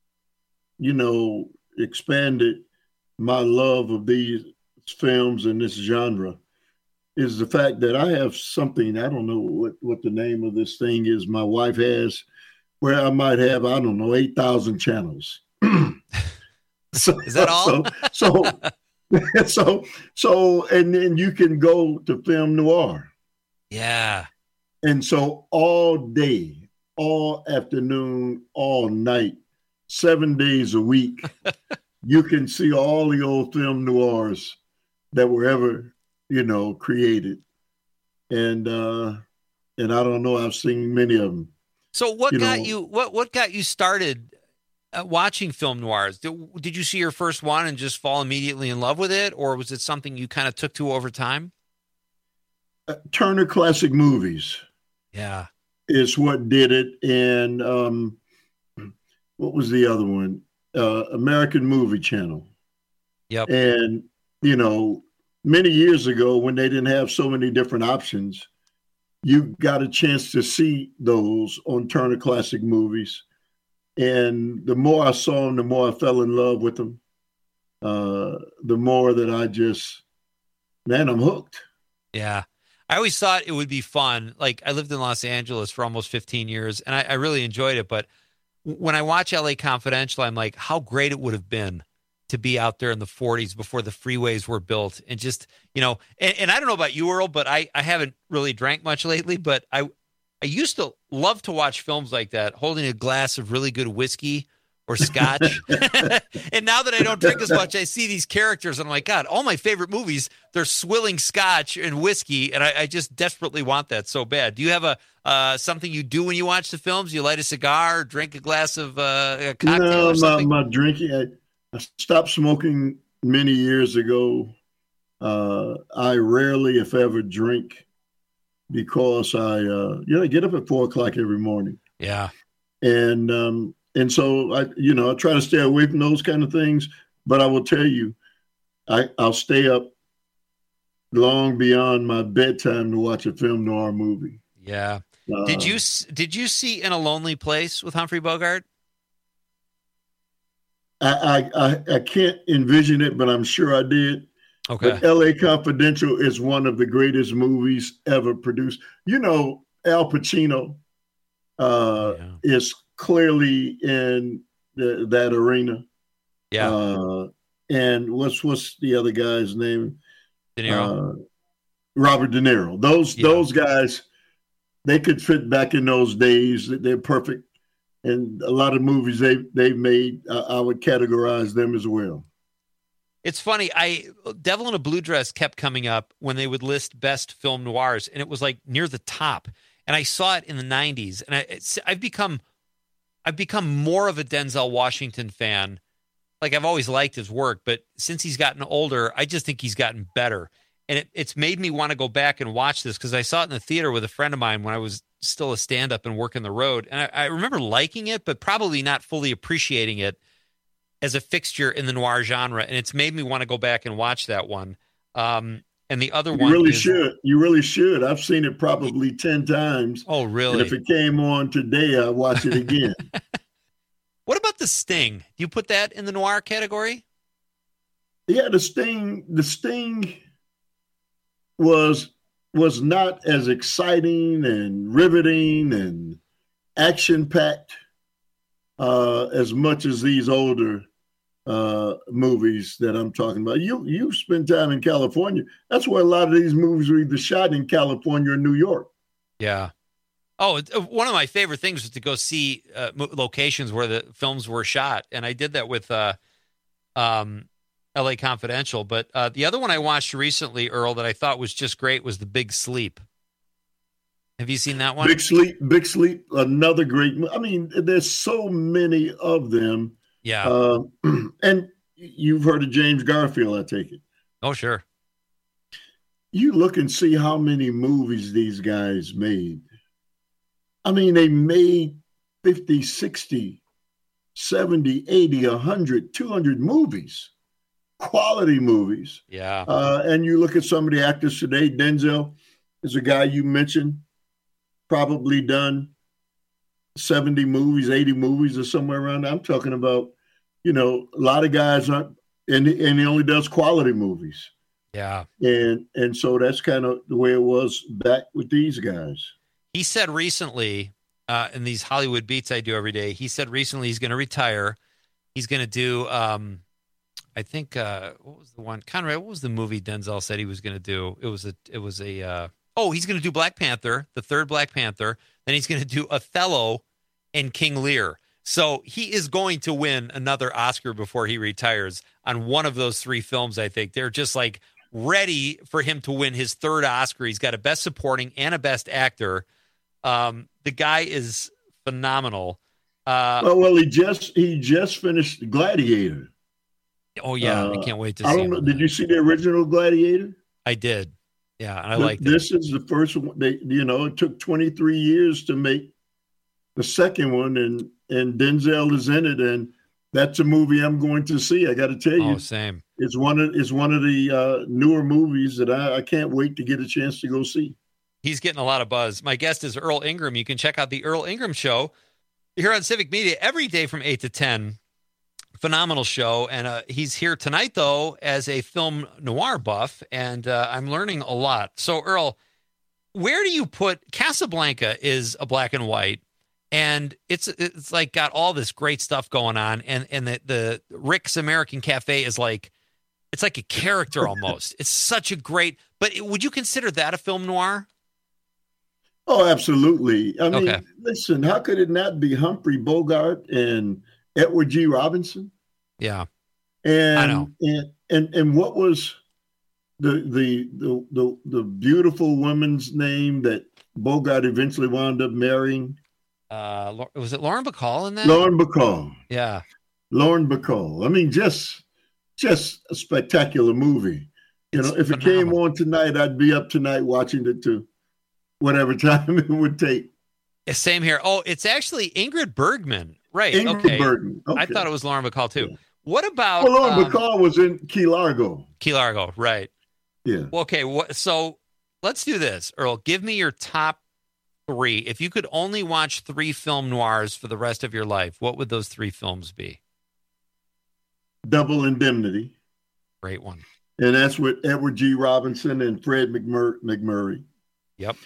Speaker 4: expanded my love of these films and this genre is the fact that I have something, I don't know what the name of this thing is my wife has, where I might have, 8,000 channels.
Speaker 5: Is that all?
Speaker 4: So, and then you can go to film noir.
Speaker 5: Yeah.
Speaker 4: And so all day, all afternoon, all night, 7 days a week, you can see all the old film noirs that were ever, created. And I don't know, I've seen many of them.
Speaker 5: So what got you started watching film noirs? Did you see your first one and just fall immediately in love with it? Or was it something you kind of took to over time?
Speaker 4: Turner Classic Movies.
Speaker 5: Yeah.
Speaker 4: Is what did it. And what was the other one? American Movie Channel.
Speaker 5: Yep.
Speaker 4: And, many years ago when they didn't have so many different options, you got a chance to see those on Turner Classic Movies. And the more I saw them, the more I fell in love with them. The more that I'm hooked.
Speaker 5: Yeah. I always thought it would be fun. Like I lived in Los Angeles for almost 15 years and I really enjoyed it. But when I watch LA Confidential, I'm like, how great it would have been to be out there in the 40s before the freeways were built and just, and I don't know about you, Earl, but I haven't really drank much lately, but I used to love to watch films like that, holding a glass of really good whiskey or scotch. And now that I don't drink as much, I see these characters and I'm like, God, all my favorite movies, they're swilling scotch and whiskey. And I just desperately want that so bad. Do you have something you do when you watch the films? You light a cigar, or drink a glass of a cocktail or something?
Speaker 4: No, my drinking, I stopped smoking many years ago. I rarely, if ever, drink because I get up at 4:00 every morning.
Speaker 5: Yeah.
Speaker 4: And so I try to stay away from those kind of things, but I will tell you, I'll stay up long beyond my bedtime to watch a film noir movie.
Speaker 5: Yeah. Did you see In a Lonely Place with Humphrey Bogart?
Speaker 4: I can't envision it, but I'm sure I did.
Speaker 5: Okay.
Speaker 4: But L.A. Confidential is one of the greatest movies ever produced. Al Pacino is clearly in that arena.
Speaker 5: Yeah.
Speaker 4: And what's the other guy's name?
Speaker 5: De Niro.
Speaker 4: Robert De Niro. Those guys, they could fit back in those days. They're perfect. And a lot of movies they've made, I would categorize them as well.
Speaker 5: It's funny. Devil in a Blue Dress kept coming up when they would list best film noirs, and it was like near the top. And I saw it in the 90s, and I've become more of a Denzel Washington fan. Like, I've always liked his work, but since he's gotten older, I just think he's gotten better. And it's made me want to go back and watch this because I saw it in the theater with a friend of mine when I was still a stand-up and working the road. And I remember liking it, but probably not fully appreciating it as a fixture in the noir genre. And it's made me want to go back and watch that one. And the other one
Speaker 4: should. You really should. I've seen it probably 10 times.
Speaker 5: Oh, really?
Speaker 4: And if it came on today, I'd watch it again.
Speaker 5: What about The Sting? Do you put that in the noir category?
Speaker 4: Yeah, The Sting was not as exciting and riveting and action-packed as much as these older movies that I'm talking about. You spend time in California. That's where a lot of these movies were either shot in California or New York.
Speaker 5: Yeah. Oh, one of my favorite things was to go see locations where the films were shot, and I did that with LA Confidential. But the other one I watched recently, Earl, that I thought was just great was The Big Sleep. Have you seen that one?
Speaker 4: Big Sleep, another great. I mean, there's so many of them.
Speaker 5: Yeah.
Speaker 4: And you've heard of James Garfield, I take it.
Speaker 5: Oh, sure.
Speaker 4: You look and see how many movies these guys made. I mean, they made 50, 60, 70, 80, 100, 200 movies, quality movies.
Speaker 5: Yeah.
Speaker 4: And you look at some of the actors today. Denzel is a guy you mentioned, probably done 70 movies, 80 movies or somewhere around there. I'm talking about, a lot of guys aren't, and he only does quality movies.
Speaker 5: Yeah.
Speaker 4: And so that's kind of the way it was back with these guys.
Speaker 5: He said recently, in these Hollywood beats I do every day, he said recently he's going to retire. He's going to do, I think, what was the one? Conrad, what was the movie Denzel said he was going to do? He's going to do Black Panther, the third Black Panther. Then he's going to do Othello and King Lear. So he is going to win another Oscar before he retires on one of those three films, I think. They're just like ready for him to win his third Oscar. He's got a Best Supporting and a Best Actor. The guy is phenomenal.
Speaker 4: He just finished Gladiator.
Speaker 5: Oh yeah, I can't wait to see.
Speaker 4: I don't know. Did you see the original Gladiator?
Speaker 5: I did. Yeah, I liked it.
Speaker 4: This is the first one. It took 23 years to make the second one, and Denzel is in it, and that's a movie I'm going to see. I got to tell you.
Speaker 5: Oh, same.
Speaker 4: It's one of the newer movies that I can't wait to get a chance to go see.
Speaker 5: He's getting a lot of buzz. My guest is Earl Ingram. You can check out the Earl Ingram Show here on Civic Media every day from 8 to 10. Phenomenal show. And he's here tonight, though, as a film noir buff, and I'm learning a lot. So, Earl, where do you put Casablanca? Is a black and white, and it's like got all this great stuff going on, and the Rick's American Cafe is like, it's like a character almost. It's such a great, but would you consider that a film noir?
Speaker 4: Oh, absolutely. I mean, Listen, how could it not be Humphrey Bogart and Edward G. Robinson?
Speaker 5: Yeah.
Speaker 4: And
Speaker 5: I know.
Speaker 4: And what was the beautiful woman's name that Bogart eventually wound up marrying?
Speaker 5: Was it Lauren Bacall in that?
Speaker 4: Lauren Bacall.
Speaker 5: Yeah.
Speaker 4: Lauren Bacall. I mean, just a spectacular movie. If it came on tonight, I'd be up tonight watching it too. Whatever time it would take.
Speaker 5: Same here. Oh, it's actually Ingrid Bergman. Right.
Speaker 4: Ingrid Bergman. Okay.
Speaker 5: I thought it was Lauren Bacall too. Yeah. What about...
Speaker 4: Well, Lauren Bacall was in Key Largo.
Speaker 5: Key Largo, right.
Speaker 4: Yeah.
Speaker 5: Well, okay, so let's do this. Earl, give me your top three. If you could only watch 3 film noirs for the rest of your life, what would those 3 films be?
Speaker 4: Double Indemnity.
Speaker 5: Great one.
Speaker 4: And that's with Edward G. Robinson and Fred McMurray.
Speaker 5: Yep.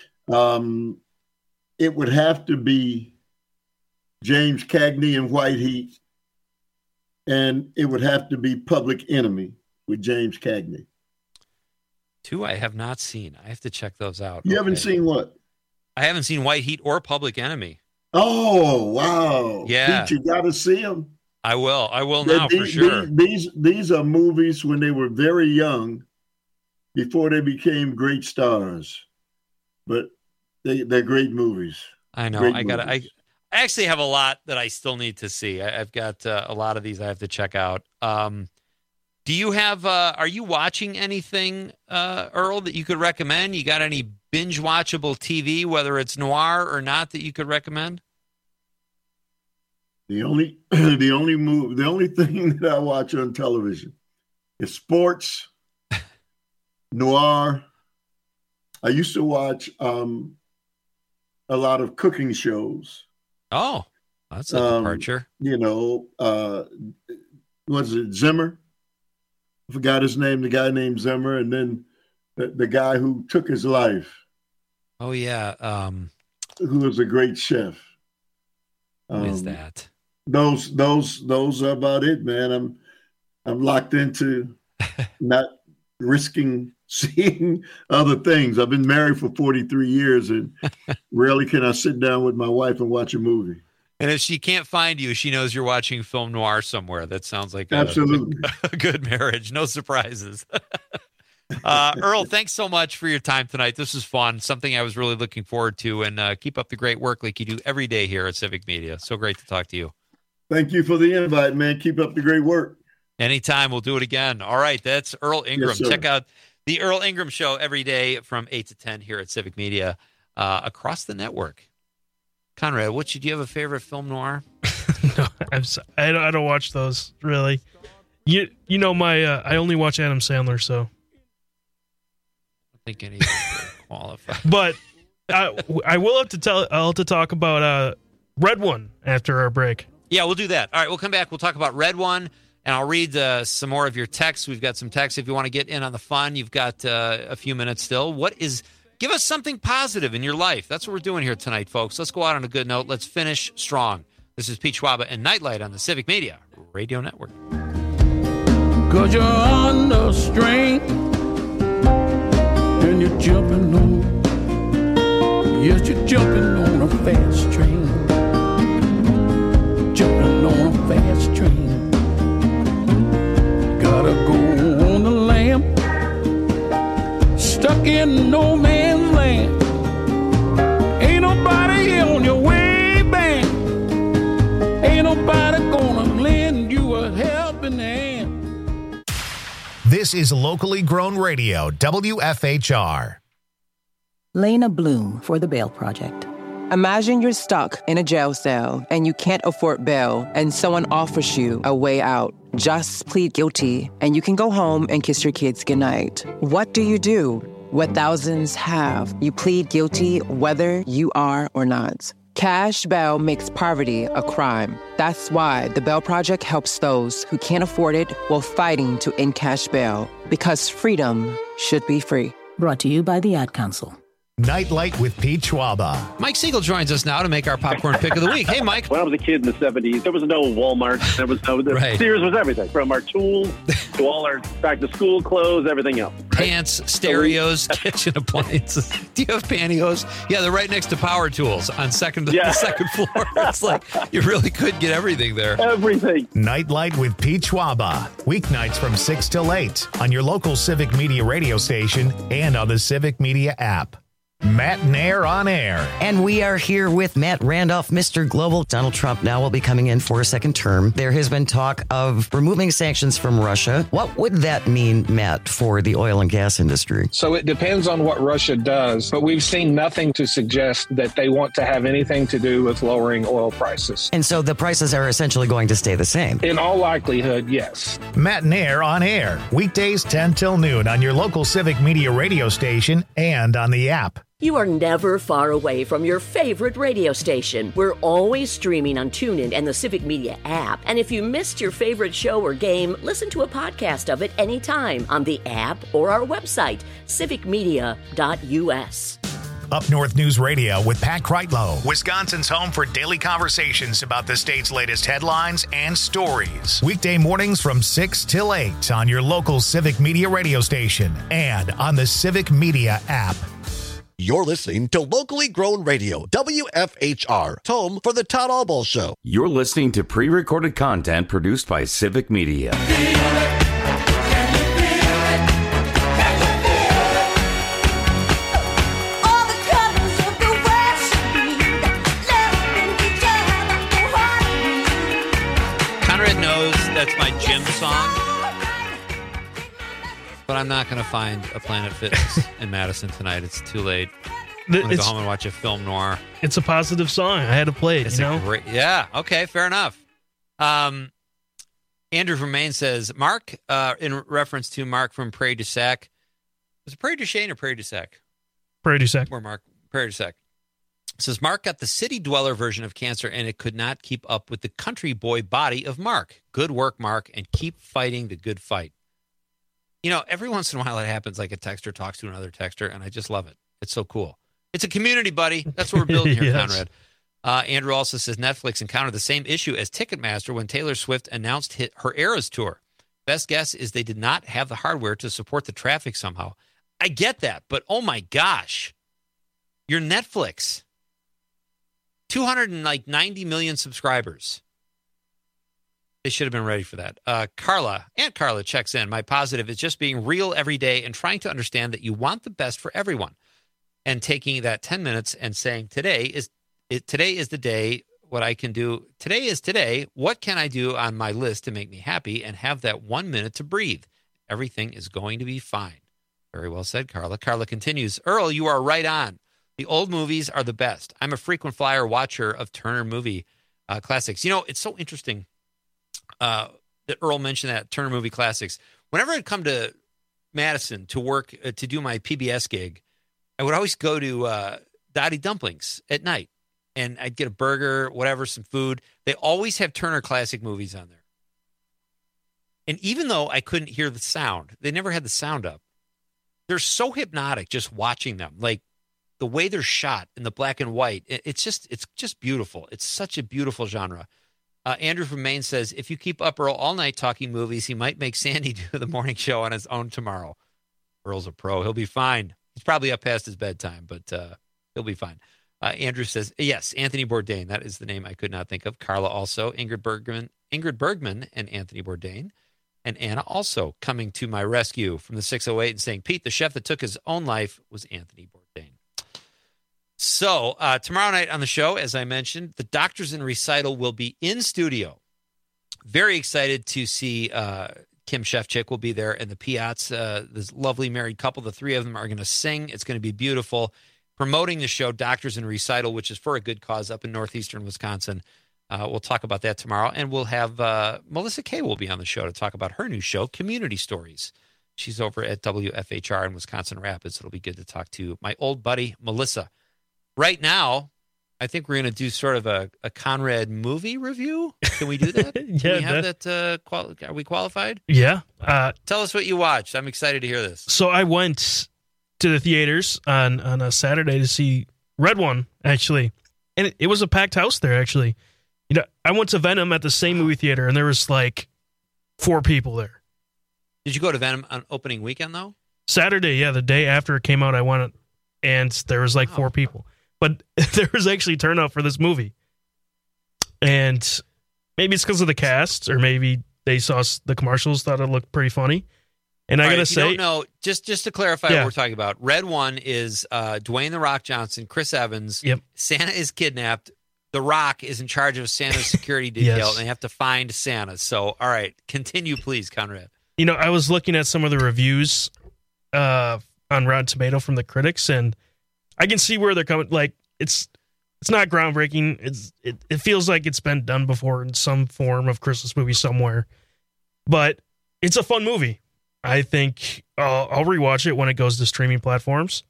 Speaker 4: It would have to be James Cagney in White Heat. and it would have to be Public Enemy with James Cagney.
Speaker 5: Two I have not seen. I have to check those out.
Speaker 4: You haven't seen what?
Speaker 5: I haven't seen White Heat or Public Enemy.
Speaker 4: Oh, wow.
Speaker 5: Yeah.
Speaker 4: Pete, you got to see them.
Speaker 5: I will. I will now for sure.
Speaker 4: These are movies when they were very young, before they became great stars. But they're great movies.
Speaker 5: I know. I actually have a lot that I still need to see. I've got a lot of these I have to check out. Do you have, are you watching anything, Earl, that you could recommend? You got any binge watchable TV, whether it's noir or not, that you could recommend?
Speaker 4: The only thing that I watch on television is sports, noir. I used to watch a lot of cooking shows.
Speaker 5: Oh, that's a departure.
Speaker 4: Was it Zimmer? I forgot his name, the guy named Zimmer, and then the guy who took his life.
Speaker 5: Oh, yeah.
Speaker 4: Who was a great chef.
Speaker 5: Who is that?
Speaker 4: Those are about it, man. I'm locked into not risking seeing other things. I've been married for 43 years, and rarely can I sit down with my wife and watch a movie.
Speaker 5: And if she can't find you, she knows you're watching film noir somewhere. That sounds like
Speaker 4: absolutely
Speaker 5: a good marriage. No surprises. Earl, thanks so much for your time tonight. This was fun. Something I was really looking forward to. And keep up the great work like you do every day here at Civic Media. So great to talk to you.
Speaker 4: Thank you for the invite, man. Keep up the great work.
Speaker 5: Anytime. We'll do it again. All right. That's Earl Ingram.
Speaker 4: Yes,
Speaker 5: check out the Earl Ingram Show every day from 8 to 10 here at Civic Media across the network. Conrad, do you have a favorite film noir?
Speaker 2: No, I don't watch those really. You know my I only watch Adam Sandler, so
Speaker 5: I don't think any of them qualify.
Speaker 2: But I'll have to talk about Red One after our break.
Speaker 5: Yeah, we'll do that. All right, we'll come back. We'll talk about Red One, and I'll read some more of your texts. We've got some texts if you want to get in on the fun. You've got a few minutes still. Give us something positive in your life. That's what we're doing here tonight, folks. Let's go out on a good note. Let's finish strong. This is Pete Schwaba and Nightlight on the Civic Media Radio Network.
Speaker 22: 'Cause you're under strain and you're jumping on. Yes, you're jumping on a fast train. Jumping on a fast train. Gotta go on the lam. Stuck in no man's land. Ain't nobody on your way back. Ain't nobody gonna lend you a helping hand.
Speaker 1: This is locally grown radio, WFHR.
Speaker 9: Lena Bloom for the Bail Project. Imagine you're stuck in a jail cell and you can't afford bail and someone offers you a way out. Just plead guilty and you can go home and kiss your kids goodnight. What do? What thousands have. You plead guilty whether you are or not. Cash bail makes poverty a crime. That's why the Bail Project helps those who can't afford it while fighting to end cash bail. Because freedom should be free. Brought to you by the Ad Council.
Speaker 1: Nightlight with Pete Schwaba.
Speaker 5: Mike Siegel joins us now to make our popcorn pick of the week. Hey, Mike.
Speaker 11: When I was a kid in the 70s, there was no Walmart. There was no
Speaker 5: right.
Speaker 11: Sears was everything, from our tools to all our back-to-school clothes, everything else.
Speaker 5: Pants, stereos, kitchen appliances. Do you have pantyhose? Yeah, they're right next to power tools on the second floor. It's like you really could get everything there.
Speaker 11: Everything.
Speaker 1: Nightlight with Pete Schwaba. Weeknights from 6 till 8 on your local Civic Media radio station and on the Civic Media app. Matt Nair on air.
Speaker 18: And we are here with Matt Randolph, Mr. Global. Donald Trump now will be coming in for a second term. There has been talk of removing sanctions from Russia. What would that mean, Matt, for the oil and gas industry?
Speaker 19: So it depends on what Russia does, but we've seen nothing to suggest that they want to have anything to do with lowering oil prices.
Speaker 18: And so the prices are essentially going to stay the same?
Speaker 19: In all likelihood, yes.
Speaker 1: Matt Nair on air. Weekdays 10 till noon on your local Civic Media radio station and on the app.
Speaker 20: You are never far away from your favorite radio station. We're always streaming on TuneIn and the Civic Media app. And if you missed your favorite show or game, listen to a podcast of it anytime on the app or our website, civicmedia.us.
Speaker 1: Up North News Radio with Pat Kreitlow, Wisconsin's home for daily conversations about the state's latest headlines and stories. Weekday mornings from 6 till 8 on your local Civic Media radio station and on the Civic Media app.
Speaker 8: You're listening to locally grown radio, WFHR, home for the Todd Albaugh Show.
Speaker 10: You're listening to pre-recorded content produced by Civic Media.
Speaker 5: Conrad knows that's my gym song, but I'm not going to find a Planet Fitness in Madison tonight. It's too late. I'm going to go home and watch a film noir.
Speaker 2: It's a positive song. I had to play it,
Speaker 5: It's great, yeah, okay, fair enough. Andrew from Maine says, Mark, in reference to Mark from Prairie du Sac. Was it Prairie du Chien or Prairie du Sac?
Speaker 2: Prairie du Sac.
Speaker 5: Where Mark, Prairie du Sac. Says, Mark got the city dweller version of cancer, and it could not keep up with the country boy body of Mark. Good work, Mark, and keep fighting the good fight. You know, every once in a while it happens, like a texter talks to another texter, and I just love it. It's so cool. It's a community, buddy. That's what we're building here,
Speaker 2: Yes.
Speaker 5: Conrad. Andrew also says Netflix encountered the same issue as Ticketmaster when Taylor Swift announced her Eras tour. Best guess is they did not have the hardware to support the traffic somehow. I get that, but oh my gosh. You're Netflix. 290 million subscribers. They should have been ready for that. Aunt Carla checks in. My positive is just being real every day and trying to understand that you want the best for everyone. And taking that 10 minutes and saying, today is the day, what I can do. Today is today. What can I do on my list to make me happy and have that 1 minute to breathe? Everything is going to be fine. Very well said, Carla. Carla continues, Earl, you are right on. The old movies are the best. I'm a frequent flyer watcher of Turner movie classics. You know, it's so interesting that Earl mentioned that Turner movie classics. Whenever I'd come to Madison to work, to do my PBS gig, I would always go to Dottie Dumplings at night, and I'd get a burger, whatever, some food. They always have Turner classic movies on there. And even though I couldn't hear the sound, they never had the sound up. They're so hypnotic just watching them. Like, the way they're shot in the black and white, it's just beautiful. It's such a beautiful genre. Andrew from Maine says, if you keep up Earl all night talking movies, he might make Sandy do the morning show on his own tomorrow. Earl's a pro. He'll be fine. He's probably up past his bedtime, but he'll be fine. Andrew says, yes, Anthony Bourdain. That is the name I could not think of. Carla also. Ingrid Bergman and Anthony Bourdain. And Anna also coming to my rescue from the 608 and saying, Pete, the chef that took his own life was Anthony Bourdain. So tomorrow night on the show, as I mentioned, the Doctors in Recital will be in studio. Very excited to see Kim Shefchick will be there, and the Piats, this lovely married couple. The three of them are going to sing. It's going to be beautiful. Promoting the show, Doctors in Recital, which is for a good cause up in northeastern Wisconsin. We'll talk about that tomorrow. And we'll have Melissa Kay will be on the show to talk about her new show, Community Stories. She's over at WFHR in Wisconsin Rapids. It'll be good to talk to my old buddy, Melissa. Right now, I think we're going to do sort of a Conrad movie review. Can we do that?
Speaker 2: Yeah.
Speaker 5: Can we have that? Are we qualified?
Speaker 2: Yeah.
Speaker 5: Tell us what you watched. I'm excited to hear this.
Speaker 2: So I went to the theaters on a Saturday to see Red One, actually. And it was a packed house there, actually. You know, I went to Venom at the same movie theater, and there was like 4 people there.
Speaker 5: Did you go to Venom on opening weekend, though?
Speaker 2: Saturday, yeah, the day after it came out, I went, and there was like 4 people. But there was actually turnout for this movie. And maybe it's because of the cast, or maybe they saw the commercials, thought it looked pretty funny. And I got to say,
Speaker 5: you don't know, just to clarify what we're talking about, Red One is Dwayne The Rock Johnson, Chris Evans.
Speaker 2: Yep.
Speaker 5: Santa is kidnapped. The Rock is in charge of Santa's security detail,
Speaker 2: Yes.
Speaker 5: and they have to find Santa. So, all right, continue, please, Conrad.
Speaker 2: you know, I was looking at some of the reviews on Rotten Tomato from the critics, and I can see where they're coming. Like, it's not groundbreaking. It feels like it's been done before in some form of Christmas movie somewhere, but it's a fun movie. I think I'll rewatch it when it goes to streaming platforms.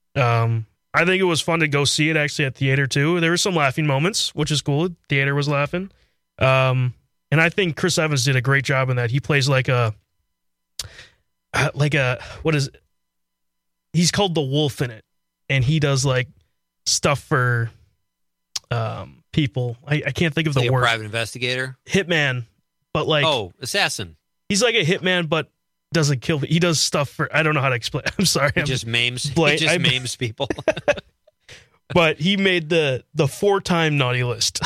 Speaker 2: I think it was fun to go see it actually at theater too. There were some laughing moments, which is cool. Theater was laughing. And I think Chris Evans did a great job in that. He plays what is it? He's called the Wolf in it. and he does like stuff for people. I can't think of the
Speaker 5: like
Speaker 2: word.
Speaker 5: A private investigator,
Speaker 2: hitman, but like
Speaker 5: assassin.
Speaker 2: He's like a hitman, but doesn't kill. He does stuff for. I don't know how to explain. I'm sorry.
Speaker 5: He just maims. Maims people.
Speaker 2: But he made the 4-time naughty list.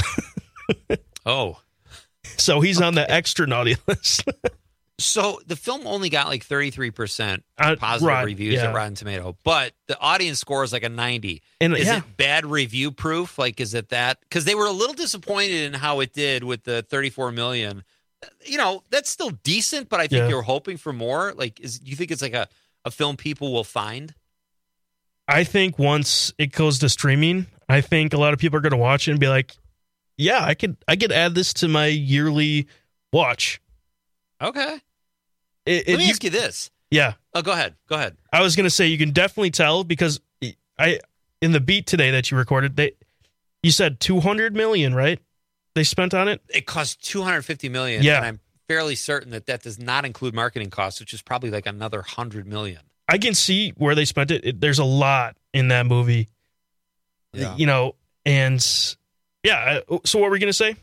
Speaker 5: Oh,
Speaker 2: so he's on the extra naughty list.
Speaker 5: So the film only got like 33% positive reviews at Rotten Tomato, but the audience score is like a 90.
Speaker 2: And
Speaker 5: is it bad review proof? Like, is it that? Because they were a little disappointed in how it did with the 34 million. You know, that's still decent, but I think you're hoping for more. Like, do you think it's like a film people will find?
Speaker 2: I think once it goes to streaming, I think a lot of people are going to watch it and be like, yeah, I could add this to my yearly watch.
Speaker 5: Okay. Let me ask you this.
Speaker 2: Yeah.
Speaker 5: Oh, go ahead.
Speaker 2: I was going to say, you can definitely tell because in the beat today that you recorded, you said 200 million, right? They spent on it?
Speaker 5: It cost $250 million.
Speaker 2: Yeah.
Speaker 5: And I'm fairly certain that does not include marketing costs, which is probably like another $100 million.
Speaker 2: I can see where they spent it. There's a lot in that movie.
Speaker 5: Yeah.
Speaker 2: You know, and yeah. So what were we going to say?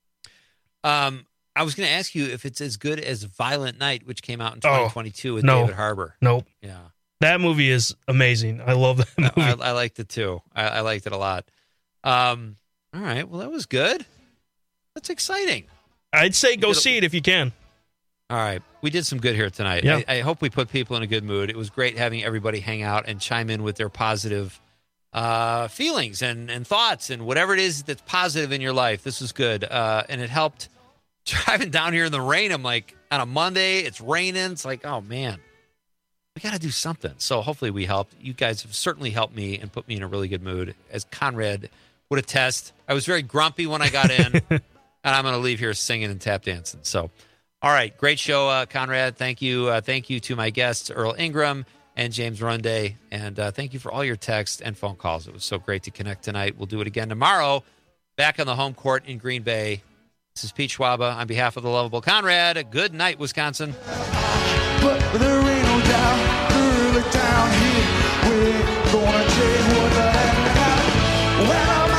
Speaker 5: I was going to ask you if it's as good as Violent Night, which came out in 2022 with David Harbour.
Speaker 2: Nope.
Speaker 5: Yeah.
Speaker 2: That movie is amazing. I love that movie.
Speaker 5: I liked it too. I liked it a lot. All right. Well, that was good. That's exciting.
Speaker 2: I'd say go see it if you can.
Speaker 5: All right. We did some good here tonight.
Speaker 2: Yeah.
Speaker 5: I hope we put people in a good mood. It was great having everybody hang out and chime in with their positive feelings and thoughts and whatever it is that's positive in your life. This was good. And it helped driving down here in the rain. I'm like, on a Monday, it's raining. It's like, oh, man, we got to do something. So hopefully we helped. You guys have certainly helped me and put me in a really good mood. As Conrad would attest, I was very grumpy when I got in, and I'm going to leave here singing and tap dancing. So, all right, great show, Conrad. Thank you. Thank you to my guests, Earl Ingram and James Runday. And thank you for all your texts and phone calls. It was so great to connect tonight. We'll do it again tomorrow, back on the home court in Green Bay. This is Pete Schwaba on behalf of the lovable Conrad. Good night, Wisconsin.
Speaker 26: But there ain't no doubt, early down here, we're gonna change what the heck now. Well,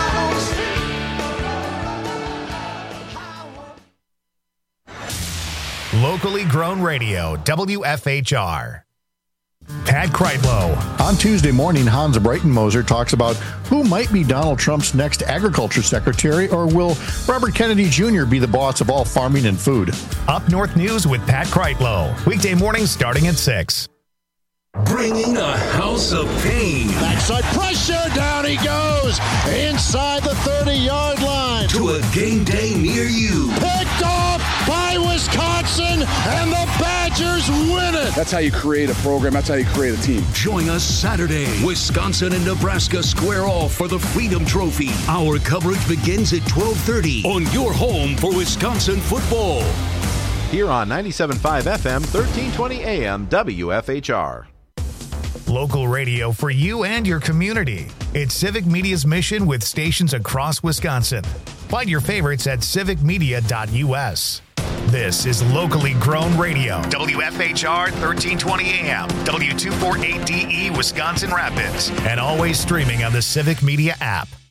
Speaker 26: I'm
Speaker 1: Locally grown radio, WFHR. Pat Kreitlow.
Speaker 3: On Tuesday morning, Hans Breitenmoser talks about who might be Donald Trump's next agriculture secretary, or will Robert Kennedy Jr. be the boss of all farming and food?
Speaker 1: Up North News with Pat Kreitlow. Weekday mornings starting at 6.
Speaker 17: Bringing a house of pain.
Speaker 21: Backside pressure, down he goes. Inside the 30-yard line.
Speaker 17: To a game day near you.
Speaker 21: Picked off by Wisconsin, and the Badgers win it.
Speaker 13: That's how you create a program. That's how you create a team.
Speaker 17: Join us Saturday. Wisconsin and Nebraska square off for the Freedom Trophy. Our coverage begins at 12:30 on your home for Wisconsin football.
Speaker 23: Here on 97.5 FM, 1320 AM, WFHR.
Speaker 1: Local radio for you and your community. It's Civic Media's mission with stations across Wisconsin. Find your favorites at civicmedia.us. This is locally grown radio. WFHR 1320 AM, W248DE, Wisconsin Rapids, and always streaming on the Civic Media app.